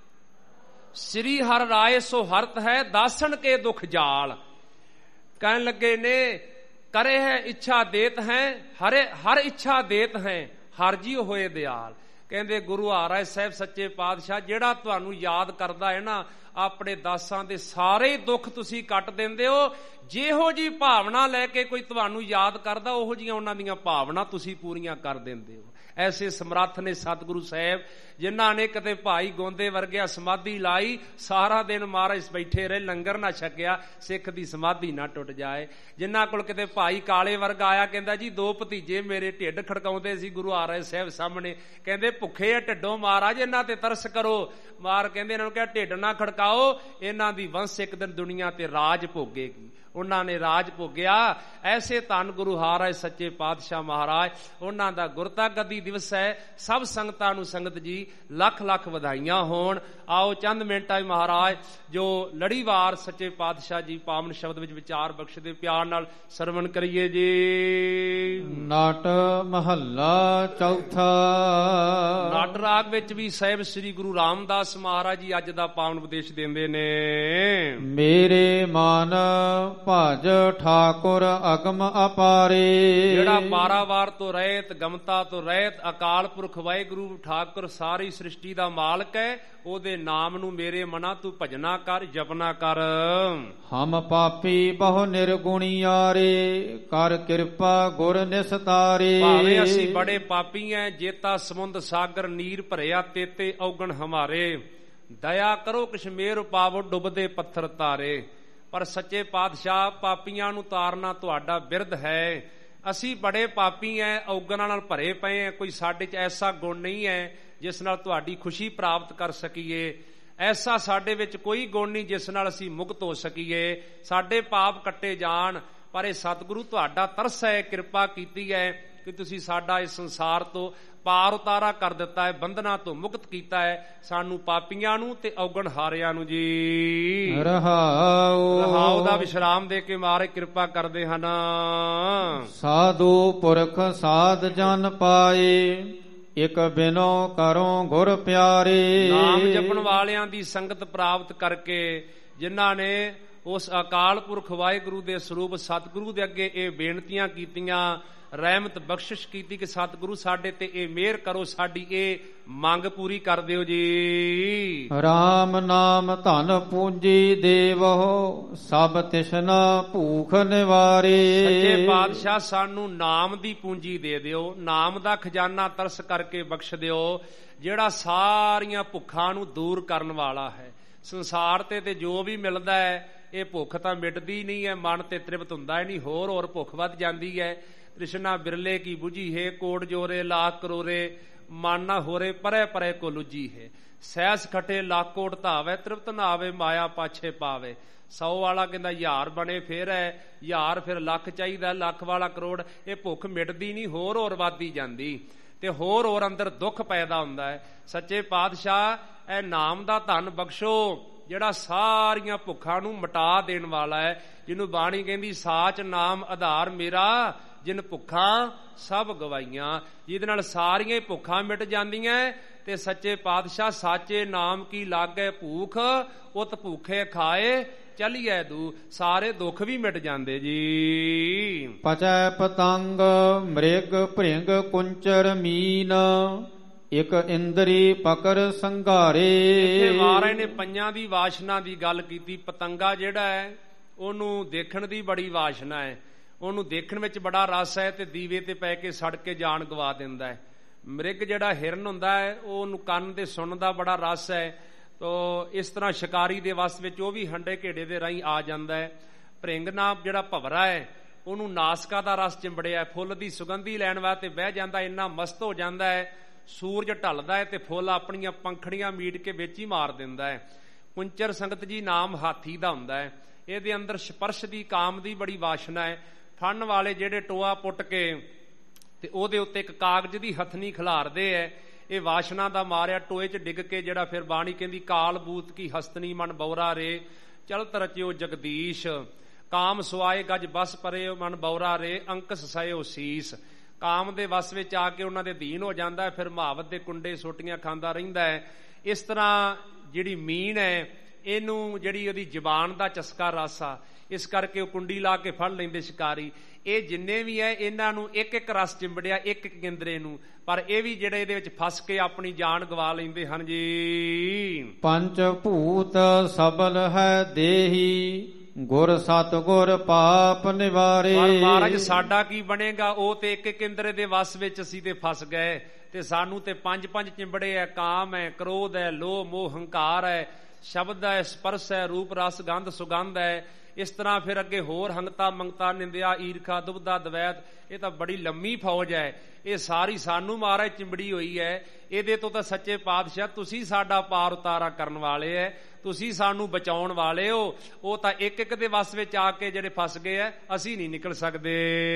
ਸ੍ਰੀ ਹਰਿ ਰਾਏ ਸੋ ਹਰਤ ਹੈ ਦਾਸਣ ਕੇ ਦੁਖ ਜਾਲ। ਕਹਿਣ ਲੱਗੇ ਨੇ, ਕਰੇ ਹੈ ਇੱਛਾ ਦੇਤ ਹੈ ਹਰੇ ਹਰ ਇੱਛਾ ਦੇਤ ਹੈ ਹਰ ਜੀ ਹੋਏ ਦਿਆਲ। ਕਹਿੰਦੇ ਗੁਰੂ ਹਰਿ ਸਾਹਿਬ ਸੱਚੇ ਪਾਤਸ਼ਾਹ ਜਿਹੜਾ ਤੁਹਾਨੂੰ ਯਾਦ ਕਰਦਾ ਹੈ ਨਾ, ਆਪਣੇ ਦਾਸਾਂ ਦੇ ਸਾਰੇ ਦੁੱਖ ਤੁਸੀਂ ਕੱਟ ਦਿੰਦੇ ਹੋ। ਜਿਹੋ ਜੀ ਭਾਵਨਾ ਲੈ ਕੇ ਕੋਈ ਤੁਹਾਨੂੰ ਯਾਦ ਕਰਦਾ, ਉਹੋ ਜਿਹੀਆਂ ਉਹਨਾਂ ਦੀਆਂ ਭਾਵਨਾ ਤੁਸੀਂ ਪੂਰੀਆਂ ਕਰ ਦਿੰਦੇ ਹੋ। ਐਸੇ ਸਮਰੱਥ ਨੇ ਸਤਿਗੁਰੂ ਸਾਹਿਬ, ਜਿਨ੍ਹਾਂ ਨੇ ਕਿਤੇ ਭਾਈ ਗੋਂਦੇ ਵਰਗਿਆ ਸਮਾਧੀ ਲਾਈ, ਸਾਰਾ ਦਿਨ ਮਹਾਰਾਜ ਬੈਠੇ ਰਹੇ, ਲੰਗਰ ਨਾ ਛਕਿਆ, ਸਿੱਖ ਦੀ ਸਮਾਧੀ ਨਾ ਟੁੱਟ ਜਾਏ। ਜਿਨ੍ਹਾਂ ਕੋਲ ਕਿਤੇ ਭਾਈ ਕਾਲੇ ਵਰਗਾ ਆਇਆ, ਕਹਿੰਦਾ ਜੀ ਦੋ ਭਤੀਜੇ ਮੇਰੇ ਢਿੱਡ ਖੜਕਾਉਂਦੇ ਸੀ ਗੁਰੂ ਹਰਿ ਸਾਹਿਬ ਸਾਹਮਣੇ, ਕਹਿੰਦੇ ਭੁੱਖੇ ਆ ਢਿੱਡੋਂ ਮਹਾਰਾਜ, ਇਹਨਾਂ ਤੇ ਤਰਸ ਕਰੋ। ਮਾਰ ਕਹਿੰਦੇ ਇਹਨਾਂ ਨੂੰ ਕਿਹਾ ਢਿੱਡ ਨਾ ਖੜਕਾਓ, ਇਹਨਾਂ ਦੀ ਵੰਸ਼ ਇੱਕ ਦਿਨ ਦੁਨੀਆ ਤੇ ਰਾਜ ਭੋਗੇਗੀ। ਉਹਨਾਂ ਨੇ ਰਾਜ ਭੋਗਿਆ। ਐਸੇ ਧੰਨ ਗੁਰੂ ਹਰਿ ਸੱਚੇ ਪਾਤਸ਼ਾਹ ਮਹਾਰਾਜ, ਉਹਨਾਂ ਦਾ ਗੁਰਤਾ ਗੱਦੀ ਦਿਵਸ ਹੈ। ਸਭ ਸੰਗਤਾਂ ਨੂੰ ਸੰਗਤ ਜੀ ਲੱਖ ਲੱਖ ਵਧਾਈਆਂ ਹੋਣ। ਆਓ ਚੰਦ ਮਿੰਟਾਂ ਮਹਾਰਾਜ ਜੋ ਲੜੀਵਾਰ ਸੱਚੇ ਪਾਤਸ਼ਾਹ ਜੀ ਪਾਵਨ ਸ਼ਬਦ ਵਿੱਚ ਵਿਚਾਰ ਬਖਸ਼ਦੇ, ਪਿਆਰ ਨਾਲ ਸਰਵਣ ਕਰੀਏ ਜੀ। ਨਾਟ ਮਹੱਲਾ ਚੌਥਾ। ਨਾਟ ਰਾਗ ਵਿੱਚ ਵੀ ਸਾਹਿਬ ਸ੍ਰੀ ਗੁਰੂ ਰਾਮਦਾਸ ਮਹਾਰਾਜ ਜੀ ਅੱਜ ਦਾ ਪਾਵਨ ਉਪਦੇਸ਼ ਦਿੰਦੇ ਨੇ। ਮੇਰੇ ਮਨ ਭਜ ਠਾਕੁਰ ਅਗਮ ਅਪਾਰੇ। ਜਿਹੜਾ ਪਾਰਾਵਾਰ ਤੋਂ ਰਹਿਤ, ਗਮਤਾ ਤੋਂ ਰਹਿਤ, ਅਕਾਲ ਪੁਰਖ ਵਾਹਿਗੁਰੂ ਠਾਕੁਰ ਸਾਰੀ ਸ੍ਰਿਸ਼ਟੀ ਦਾ ਮਾਲਕ ਹੈ, ਉਹਦੇ ਨਾਮ ਨੂੰ ਮੇਰੇ ਮਨਾ ਤੂੰ ਭਜਨਾ ਕਰ, ਜਪਨਾ ਕਰ। ਹਮ ਪਾਪੀ ਬਹੁ ਨਿਰਗੁਣੀਆਰੇ, ਕਰ ਕਿਰਪਾ ਗੁਰ ਨਿਸਤਾਰੇ। ਭਾਵੇਂ ਅਸੀਂ ਬੜੇ ਪਾਪੀ ਐ, ਜੇਤਾ ਸਮੁੰਦ ਸਾਗਰ ਨੀਰ ਭਰਿਆ, ਤੇਤੇ ਔਗਣ ਹਮਾਰੇ, ਦਇਆ ਕਰੋ ਕਸ਼ਮੀਰ ਪਾਵੋ ਡੁੱਬਦੇ ਪੱਥਰ ਤਾਰੇ। ਪਰ ਸੱਚੇ ਪਾਤਸ਼ਾਹ, ਪਾਪੀਆਂ ਨੂੰ ਤਾਰਨਾ ਤੁਹਾਡਾ ਬਿਰਧ ਹੈ। ਅਸੀਂ ਬੜੇ ਪਾਪੀ ਐ, ਔਗਣਾਂ ਨਾਲ ਭਰੇ ਪਏ ਐ। ਕੋਈ ਸਾਡੇ 'ਚ ਐਸਾ ਗੁਣ ਨਹੀਂ ਹੈ ਜਿਸ ਨਾਲ ਤੁਹਾਡੀ ਖੁਸ਼ੀ ਪ੍ਰਾਪਤ ਕਰ ਸਕੀਏ। ਐਸਾ ਸਾਡੇ ਵਿੱਚ ਕੋਈ ਗੁਣ ਨਹੀਂ ਜਿਸ ਨਾਲ ਅਸੀਂ ਮੁਕਤ ਹੋ ਸਕੀਏ। ਸਾਡੇ ਪਾਪ ਕੱਟੇ ਜਾਣ, ਪਰ ਇਹ ਸਤਿਗੁਰੂ ਤੁਹਾਡਾ ਤਰਸ ਹੈ, ਕਿਰਪਾ ਕੀਤੀ ਹੈ ਕਿ ਤੁਸੀਂ ਸਾਡਾ ਇਸ ਸੰਸਾਰ ਤੋਂ ਪਾਰ ਉਤਾਰਾ ਕਰ ਦਿੱਤਾ ਹੈ, ਬੰਧਨਾਂ ਤੋਂ ਮੁਕਤ ਕੀਤਾ ਹੈ, ਸਾਨੂੰ ਪਾਪੀਆਂ ਨੂੰ ਤੇ ਔਗਣ ਹਾਰਿਆਂ ਨੂੰ ਜੀ। ਰਹਾਉ ਰਹਾਉ ਦਾ ਵਿਸ਼ਰਾਮ ਦੇ ਕੇ ਮਾਰੇ ਕਿਰਪਾ ਕਰਦੇ ਹਨ। ਸਾਧੂ ਪੁਰਖ ਸਾਧ ਜਨ ਪਾਏ, ਇਕ ਬਿਨੋ ਕਰੋ ਗੁਰ ਪਿਆਰੇ। ਨਾਮ ਜਪਣ ਵਾਲਿਆਂ ਦੀ ਸੰਗਤ ਪ੍ਰਾਪਤ ਕਰਕੇ, ਜਿਨ੍ਹਾਂ ਨੇ ਉਸ ਅਕਾਲ ਪੁਰਖ ਵਾਹਿਗੁਰੂ ਦੇ ਸਰੂਪ ਸਤਿਗੁਰੂ ਦੇ ਅੱਗੇ ਇਹ ਬੇਨਤੀਆਂ ਕੀਤੀਆਂ, ਰਹਿਮਤ ਬਖਸ਼ਿਸ਼ ਕੀਤੀ ਕਿ ਸਤਿਗੁਰੂ ਸਾਡੇ ਤੇ ਇਹ ਮਿਹਰ ਕਰੋ, ਸਾਡੀ ਇਹ ਮੰਗ ਪੂਰੀ ਕਰ ਦਿਓ ਜੀ। ਰਾਮ ਨਾਮ ਧਨ ਪੂੰਜੀ ਦੇਵੋ, ਸਭ ਤਿਸਨਾ ਭੂਖ ਨਿਵਾਰੇ। ਸੱਚੇ ਪਾਤਸ਼ਾਹ ਸਾਨੂੰ ਨਾਮ ਦੀ ਪੂੰਜੀ ਦੇ ਦਿਓ, ਨਾਮ ਦਾ ਖਜ਼ਾਨਾ ਤਰਸ ਕਰਕੇ ਬਖਸ਼ ਦਿਓ, ਜਿਹੜਾ ਸਾਰੀਆਂ ਭੁੱਖਾਂ ਨੂੰ ਦੂਰ ਕਰਨ ਵਾਲਾ ਹੈ। ਸੰਸਾਰ ਤੇ ਤੇ ਜੋ ਵੀ ਮਿਲਦਾ ਹੈ, ਇਹ ਭੁੱਖ ਤਾਂ ਮਿਟਦੀ ਨਹੀਂ ਹੈ, ਮਨ ਤੇ ਤ੍ਰਿਪਤ ਹੁੰਦਾ ਹੀ ਨਹੀਂ, ਹੋਰ ਹੋਰ ਭੁੱਖ ਵੱਧ ਜਾਂਦੀ ਹੈ। ਤ੍ਰਿਸ਼ਨਾ ਬਿਰਲੇ ਕੀ ਬੁਝੀ ਹੈ, ਕੋਟ ਜੋਰੇ ਲਾਖ ਕਰੋਰੇ, ਮਨ ਨਾ ਹੋਰੇ ਪਰੇ ਪਰੇ ਕੋ ਲੁਜੀ ਹੈ। ਸੈਸ ਖਟੇ ਲੱਖ ਕੋਟ ਧਾਵੇ, ਤ੍ਰਿਪਤ ਨਾ ਆਵੇ ਮਾਇਆ ਪਾਛੇ ਪਾਵੇ। ਸੌ ਵਾਲਾ ਕਹਿੰਦਾ ਹਜ਼ਾਰ ਬਣੇ ਫੇਰ ਹੈ, ਹਜ਼ਾਰ ਫਿਰ ਲੱਖ ਚਾਹੀਦਾ, ਲੱਖ ਵਾਲਾ ਕਰੋੜ। ਇਹ ਭੁੱਖ ਮਿਟਦੀ ਨਹੀਂ, ਹੋਰ ਹੋਰ ਵੱਧਦੀ ਜਾਂਦੀ ਤੇ ਹੋਰ ਹੋਰ ਅੰਦਰ ਦੁੱਖ ਪੈਦਾ ਹੁੰਦਾ ਹੈ। ਸੱਚੇ ਪਾਤਸ਼ਾਹ ਇਹ ਨਾਮ ਦਾ ਧਨ ਬਖਸ਼ੋ, ਜਿਹੜਾ ਸਾਰੀਆਂ ਭੁੱਖਾਂ ਨੂੰ ਮਿਟਾ ਦੇਣ ਵਾਲਾ ਹੈ, ਜਿਹਨੂੰ ਬਾਣੀ ਕਹਿੰਦੀ ਸਾਚ ਨਾਮ ਆਧਾਰ ਮੇਰਾ, ਜਿਨ ਭੁੱਖਾਂ ਸਭ ਗਵਾਈਆਂ, ਜਿਹਦੇ ਨਾਲ ਸਾਰੀਆਂ ਭੁੱਖਾਂ ਮਿਟ ਜਾਂਦੀਆਂ। ਤੇ ਸੱਚੇ ਪਾਤਸ਼ਾਹ ਸਾਚੇ ਨਾਮ ਕੀ ਲਾਗੇ ਭੂਖ, ਉਤ ਭੂਖੇ ਖਾਏ ਚਲੀਏ ਦੂ। ਸਾਰੇ ਦੁੱਖ ਵੀ ਮਿਟ ਜਾਂਦੇ ਜੀ। ਪਚੈ ਪਤੰਗ ਮ੍ਰਿਗ ਭ੍ਰਿੰਗ ਕੁੰਚਰ ਮੀਨ, ਇਕ ਇੰਦਰੀ ਪਕਰ ਸੰਘਾਰੇ। ਇੱਥੇ ਮਹਾਰਾਜ ਨੇ ਪਈਆਂ ਦੀ ਵਾਸ਼ਨਾ ਦੀ ਗੱਲ ਕੀਤੀ। ਪਤੰਗਾ ਜਿਹੜਾ ਹੈ ਉਹਨੂੰ ਦੇਖਣ ਦੀ ਬੜੀ ਵਾਸ਼ਨਾ ਹੈ, ਉਹਨੂੰ ਦੇਖਣ ਵਿੱਚ ਬੜਾ ਰਸ ਹੈ ਤੇ ਦੀਵੇ ਤੇ ਪੈ ਕੇ ਸੜ ਕੇ ਜਾਨ ਗਵਾ ਦਿੰਦਾ ਹੈ। ਮ੍ਰਿਗ ਜਿਹੜਾ ਹਿਰਨ ਹੁੰਦਾ ਹੈ ਉਹਨੂੰ ਕੰਨ ਤੇ ਸੁਣਨ ਦਾ ਬੜਾ ਰਸ ਹੈ, ਤੋ ਇਸ ਤਰ੍ਹਾਂ ਸ਼ਿਕਾਰੀ ਦੇ ਵਸ ਵਿੱਚ ਉਹ ਵੀ ਹੰਡੇ ਘੇੜੇ ਦੇ ਰਾਹੀਂ ਆ ਜਾਂਦਾ ਹੈ। ਭ੍ਰਿੰਗ ਨਾਮ ਜਿਹੜਾ ਭਵਰਾ ਹੈ ਉਹਨੂੰ ਨਾਸਕਾ ਦਾ ਰਸ ਚਿੰਬੜਿਆ, ਫੁੱਲ ਦੀ ਸੁਗੰਧੀ ਲੈਣ ਵਾਸਤੇ ਬਹਿ ਜਾਂਦਾ, ਇੰਨਾ ਮਸਤ ਹੋ ਜਾਂਦਾ ਹੈ। ਸੂਰਜ ਢਲਦਾ ਹੈ ਤੇ ਫੁੱਲ ਆਪਣੀਆਂ ਪੰਖੜੀਆਂ ਮੀਟ ਕੇ ਵਿੱਚ ਹੀ ਮਾਰ ਦਿੰਦਾ ਹੈ। ਕੁੰਚਰ ਸੰਗਤ ਜੀ ਨਾਮ ਹਾਥੀ ਦਾ ਹੁੰਦਾ ਹੈ। ਇਹਦੇ ਅੰਦਰ ਸਪਰਸ਼ ਦੀ ਕਾਮ ਦੀ ਬੜੀ ਵਾਸ਼ਨਾ ਹੈ। ਫੜਨ ਵਾਲੇ ਜਿਹੜੇ ਟੋਆ ਪੁੱਟ ਕੇ ਤੇ ਉਹਦੇ ਉੱਤੇ ਇੱਕ ਕਾਗਜ਼ ਦੀ ਹਥਨੀ ਖਿਲਾਰਦੇ ਹੈ, ਇਹ ਵਾਸ਼ਨਾ ਦਾ ਮਾਰਿਆ ਟੋਏ 'ਚ ਡਿੱਗ ਕੇ ਜਿਹੜਾ ਫਿਰ ਬਾਣੀ ਕਹਿੰਦੀ ਕਾਲ ਬੂਤ ਕੀ ਹਸਤਨੀ ਮਨ ਬੌਰਾ ਰੇ, ਚਲਤ ਰਚਿਓ ਜਗਦੀਸ਼, ਕਾਮ ਸੁਆਏ ਗਜ ਬਸ ਪਰੇ ਮਨ ਬੌਰਾ ਰੇ, ਅੰਕਸ ਸਇਓ ਸੀਸ। ਕਾਮ ਦੇ ਵਸ ਵਿੱਚ ਆ ਕੇ ਉਹਨਾਂ ਦੇ ਅਧੀਨ ਹੋ ਜਾਂਦਾ ਹੈ, ਫਿਰ ਮੁਹਾਵਤ ਦੇ ਕੁੰਡੇ ਸੋਟੀਆਂ ਖਾਂਦਾ ਰਹਿੰਦਾ ਹੈ। ਇਸ ਤਰ੍ਹਾਂ ਜਿਹੜੀ ਮੀਨ ਹੈ ਇਹਨੂੰ ਜਿਹੜੀ ਉਹਦੀ ਜ਼ਬਾਨ ਦਾ ਚਸਕਾ ਰਸ ਆ, ਇਸ ਕਰਕੇ ਉਹ ਕੁੰਡੀ ਲਾ ਕੇ ਫੜ ਲੈਂਦੇ ਸ਼ਿਕਾਰੀ। ਇਹ ਜਿੰਨੇ ਵੀ ਹੈ ਇਹਨਾਂ ਨੂੰ ਇੱਕ ਇੱਕ ਰਸ ਚਿੰਬੜਿਆ, ਇੱਕ ਇੱਕ ਗਿੰਦਰੇ ਨੂੰ, ਪਰ ਇਹ ਵੀ ਜਿਹੜੇ ਇਹਦੇ ਵਿੱਚ ਫਸ ਕੇ ਆਪਣੀ ਜਾਨ ਗਵਾ ਲੈਂਦੇ ਹਨ ਜੀ। ਪੰਚ ਭੂਤ ਸਬਲ ਹੈ ਦੇਹੀ, ਗੁਰ ਸਤਿਗੁਰ ਪਾਪ ਨਿਵਾਰੇ। ਪਰ ਮਹਾਰਾਜ ਸਾਡਾ ਕੀ ਬਣੇਗਾ? ਉਹ ਤੇ ਇੱਕ ਇੱਕ ਇੰਦਰੇ ਦੇ ਵਸ ਵਿੱਚ ਅਸੀਂ ਤੇ ਫਸ ਗਏ, ਤੇ ਸਾਨੂੰ ਤੇ ਪੰਜ ਪੰਜ ਚਿੰਬੜੇ ਹੈ। ਕਾਮ ਹੈ, ਕ੍ਰੋਧ ਹੈ, ਲੋਭ ਮੋਹ ਹੰਕਾਰ ਹੈ, ਸ਼ਬਦ ਹੈ, ਸਪਰਸ਼ ਹੈ, ਰੂਪ ਰਸ ਗੰਧ ਸੁਗੰਧ ਹੈ। ਇਸ ਤਰ੍ਹਾਂ ਫਿਰ ਅੱਗੇ ਹੋਰ ਹੰਗਤਾ ਮੰਗਤਾ ਨਿੰਦਿਆ ਈਰਖਾ ਦੁਬਦਾ ਦਵੈਤ, ਇਹ ਤਾਂ ਬੜੀ ਲੰਮੀ ਫੌਜ ਹੈ। ਇਹ ਸਾਰੀ ਸਾਨੂੰ ਮਹਾਰਾਜ ਚਿੰਬੜੀ ਹੋਈ ਹੈ। ਇਹਦੇ ਤੋਂ ਤਾਂ ਸੱਚੇ ਪਾਤਸ਼ਾਹ ਤੁਸੀਂ ਸਾਡਾ ਪਾਰ ਉਤਾਰਾ ਕਰਨ ਵਾਲੇ ਹੈ, ਤੁਸੀਂ ਸਾਨੂੰ ਬਚਾਉਣ ਵਾਲੇ ਹੋ। ਉਹ ਤਾਂ ਇੱਕ ਇੱਕ ਦੇ ਵਸ ਵਿੱਚ ਆ ਕੇ ਜਿਹੜੇ ਫਸ ਗਏ ਹੈ, ਅਸੀਂ ਨਹੀਂ ਨਿਕਲ ਸਕਦੇ।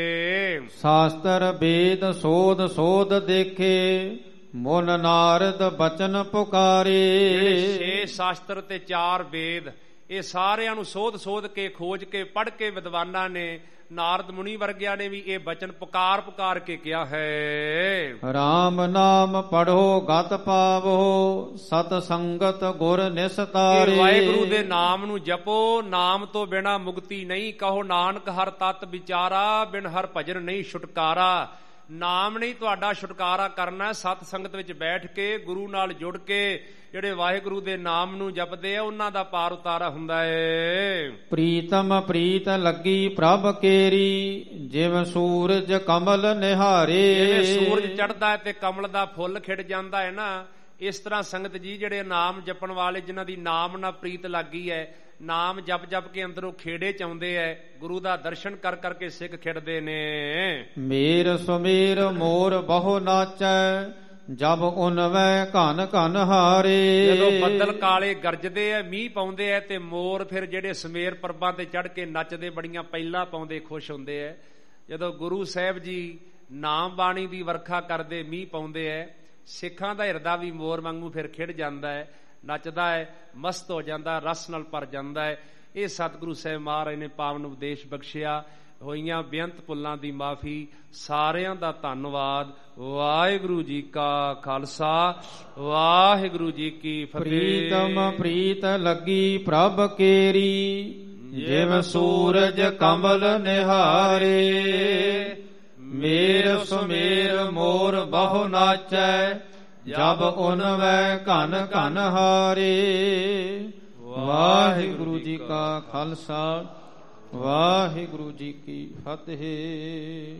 ਸ਼ਾਸਤਰ ਵੇਦ ਸੋਧ ਸੋਧ ਦੇਖੇ, ਮਨ ਨਾਰਦ ਬਚਨ ਪੁਕਾਰੇ। ਜਿਹੜੇ ਛੇ ਸ਼ਾਸਤਰ ਤੇ ਚਾਰ ਵੇਦ, ਇਹ ਸਾਰਿਆਂ ਨੂੰ ਸੋਧ ਸੋਧ ਕੇ ਖੋਜ ਕੇ ਪੜ੍ਹ ਕੇ ਵਿਦਵਾਨਾਂ ਨੇ, ਨਾਰਦ ਮੁਨੀ ਵਰਗਿਆਂ ਨੇ ਵੀ ਇਹ ਬਚਨ ਪੁਕਾਰ ਪੁਕਾਰ ਕੇ ਕਿਹਾ ਹੈ। ਰਾਮ ਨਾਮ ਪੜੋ ਗਤ ਪਾਵੋ, ਸਤ ਸੰਗਤ ਗੁਰ ਨਿਸਤਾਰੇ। ਵਾਹਿਗੁਰੂ ਦੇ ਨਾਮ ਨੂੰ ਜਪੋ, ਨਾਮ ਤੋਂ ਬਿਨਾ ਮੁਕਤੀ ਨਹੀਂ। ਕਹੋ ਨਾਨਕ ਹਰ ਤਤ ਵਿਚਾਰਾ, ਬਿਨ ਹਰ ਭਜਨ ਨਹੀਂ ਛੁਟਕਾਰਾ। ਨਾਮ ਨਹੀਂ ਤੁਹਾਡਾ ਛੁਟਕਾਰਾ ਕਰਨਾ, ਸਤ ਸੰਗਤ ਵਿੱਚ ਬੈਠ ਕੇ ਗੁਰੂ ਨਾਲ ਜੁੜ ਕੇ ਜਿਹੜੇ ਵਾਹਿਗੁਰੂ ਦੇ ਨਾਮ ਨੂੰ ਜਪਦੇ ਆ ਉਹਨਾਂ ਦਾ ਪਾਰ ਉਤਾਰਾ ਹੁੰਦਾ ਹੈ। ਪ੍ਰੀਤਮ ਪ੍ਰੀਤ ਲੱਗੀ ਪ੍ਰਭ ਕੇਰੀ, ਜਿਵੇਂ ਸੂਰਜ ਕਮਲ ਨਿਹਾਰੇ। ਜਿਵੇਂ ਸੂਰਜ ਚੜ੍ਹਦਾ ਹੈ ਤੇ ਕਮਲ ਦਾ ਫੁੱਲ ਖਿੜ ਜਾਂਦਾ ਹੈ ਨਾ, ਇਸ ਤਰ੍ਹਾਂ ਸੰਗਤ ਜੀ ਜਿਹੜੇ ਨਾਮ ਜਪਣ ਵਾਲੇ, ਜਿਨ੍ਹਾਂ ਦੀ ਨਾਮ ਨਾਲ ਪ੍ਰੀਤ ਲੱਗੀ ਹੈ, ਨਾਮ ਜਪ ਜਪ ਕੇ ਅੰਦਰੋਂ ਖੇੜੇ ਚ ਆਉਂਦੇ ਐ, ਗੁਰੂ ਦਾ ਦਰਸ਼ਨ ਕਰ ਕਰਕੇ ਸਿੱਖ ਖਿੜਦੇ ਨੇ। ਮੇਰ ਸੁਮੇਰ ਮੋਰ ਬਹੁ ਨਾਚੈ, ਜਬ ਉਨਵੈ ਘਨ ਘਨ ਹਾਰੇ। ਜਦੋਂ ਬੱਦਲ ਕਾਲੇ ਗਰਜਦੇ ਐ, ਮੀਂਹ ਪਾਉਂਦੇ ਐ, ਤੇ ਮੋਰ ਫਿਰ ਜਿਹੜੇ ਸਮੇਰ ਪਰਬਾਂ ਤੇ ਚੜ ਕੇ ਨੱਚਦੇ, ਬੜੀਆਂ ਪਹਿਲਾਂ ਪਾਉਂਦੇ, ਖੁਸ਼ ਹੁੰਦੇ ਐ। ਜਦੋਂ ਗੁਰੂ ਸਾਹਿਬ ਜੀ ਨਾਮ ਬਾਣੀ ਦੀ ਵਰਖਾ ਕਰਦੇ, ਮੀਂਹ ਪਾਉਂਦੇ ਐ, ਸਿੱਖਾਂ ਦਾ ਹਿਰਦਾ ਵੀ ਮੋਰ ਵਾਂਗੂ ਫਿਰ ਖਿੜ ਜਾਂਦਾ ਹੈ, ਨੱਚਦਾ ਹੈ, ਮਸਤ ਹੋ ਜਾਂਦਾ, ਰਸ ਨਾਲ ਭਰ ਜਾਂਦਾ ਹੈ। ਇਹ ਸਤਿਗੁਰੂ ਸਾਹਿਬ ਮਹਾਰਾਜ ਨੇ ਪਾਵਨ ਉਪਦੇਸ਼ ਬਖਸ਼ਿਆ। ਹੋਈਆਂ ਬੇਅੰਤ ਭੁੱਲਾਂ ਦੀ ਮਾਫੀ। ਸਾਰਿਆਂ ਦਾ ਧੰਨਵਾਦ। ਵਾਹਿਗੁਰੂ ਜੀ ਕਾ ਖਾਲਸਾ, ਵਾਹਿਗੁਰੂ ਜੀ ਕੀ ਫਤਿਹ। ਪ੍ਰੀਤਮ ਪ੍ਰੀਤ ਲੱਗੀ ਪ੍ਰਭ ਕੇਰੀ, ਜਿਵ ਸੂਰਜ ਕਮਲ ਨਿਹਾਰੇ। ਮੇਰ ਸੁਮੇਰ ਮੋਰ ਬਹੁ ਨਾਚੈ, ਜਬ ਉਨਵੈ ਘਨ ਘਨ ਹਾਰੇ। ਵਾਹਿਗੁਰੂ ਜੀ ਕਾ ਖਾਲਸਾ, ਵਾਹਿਗੁਰੂ ਜੀ ਕੀ ਫਤਿਹ।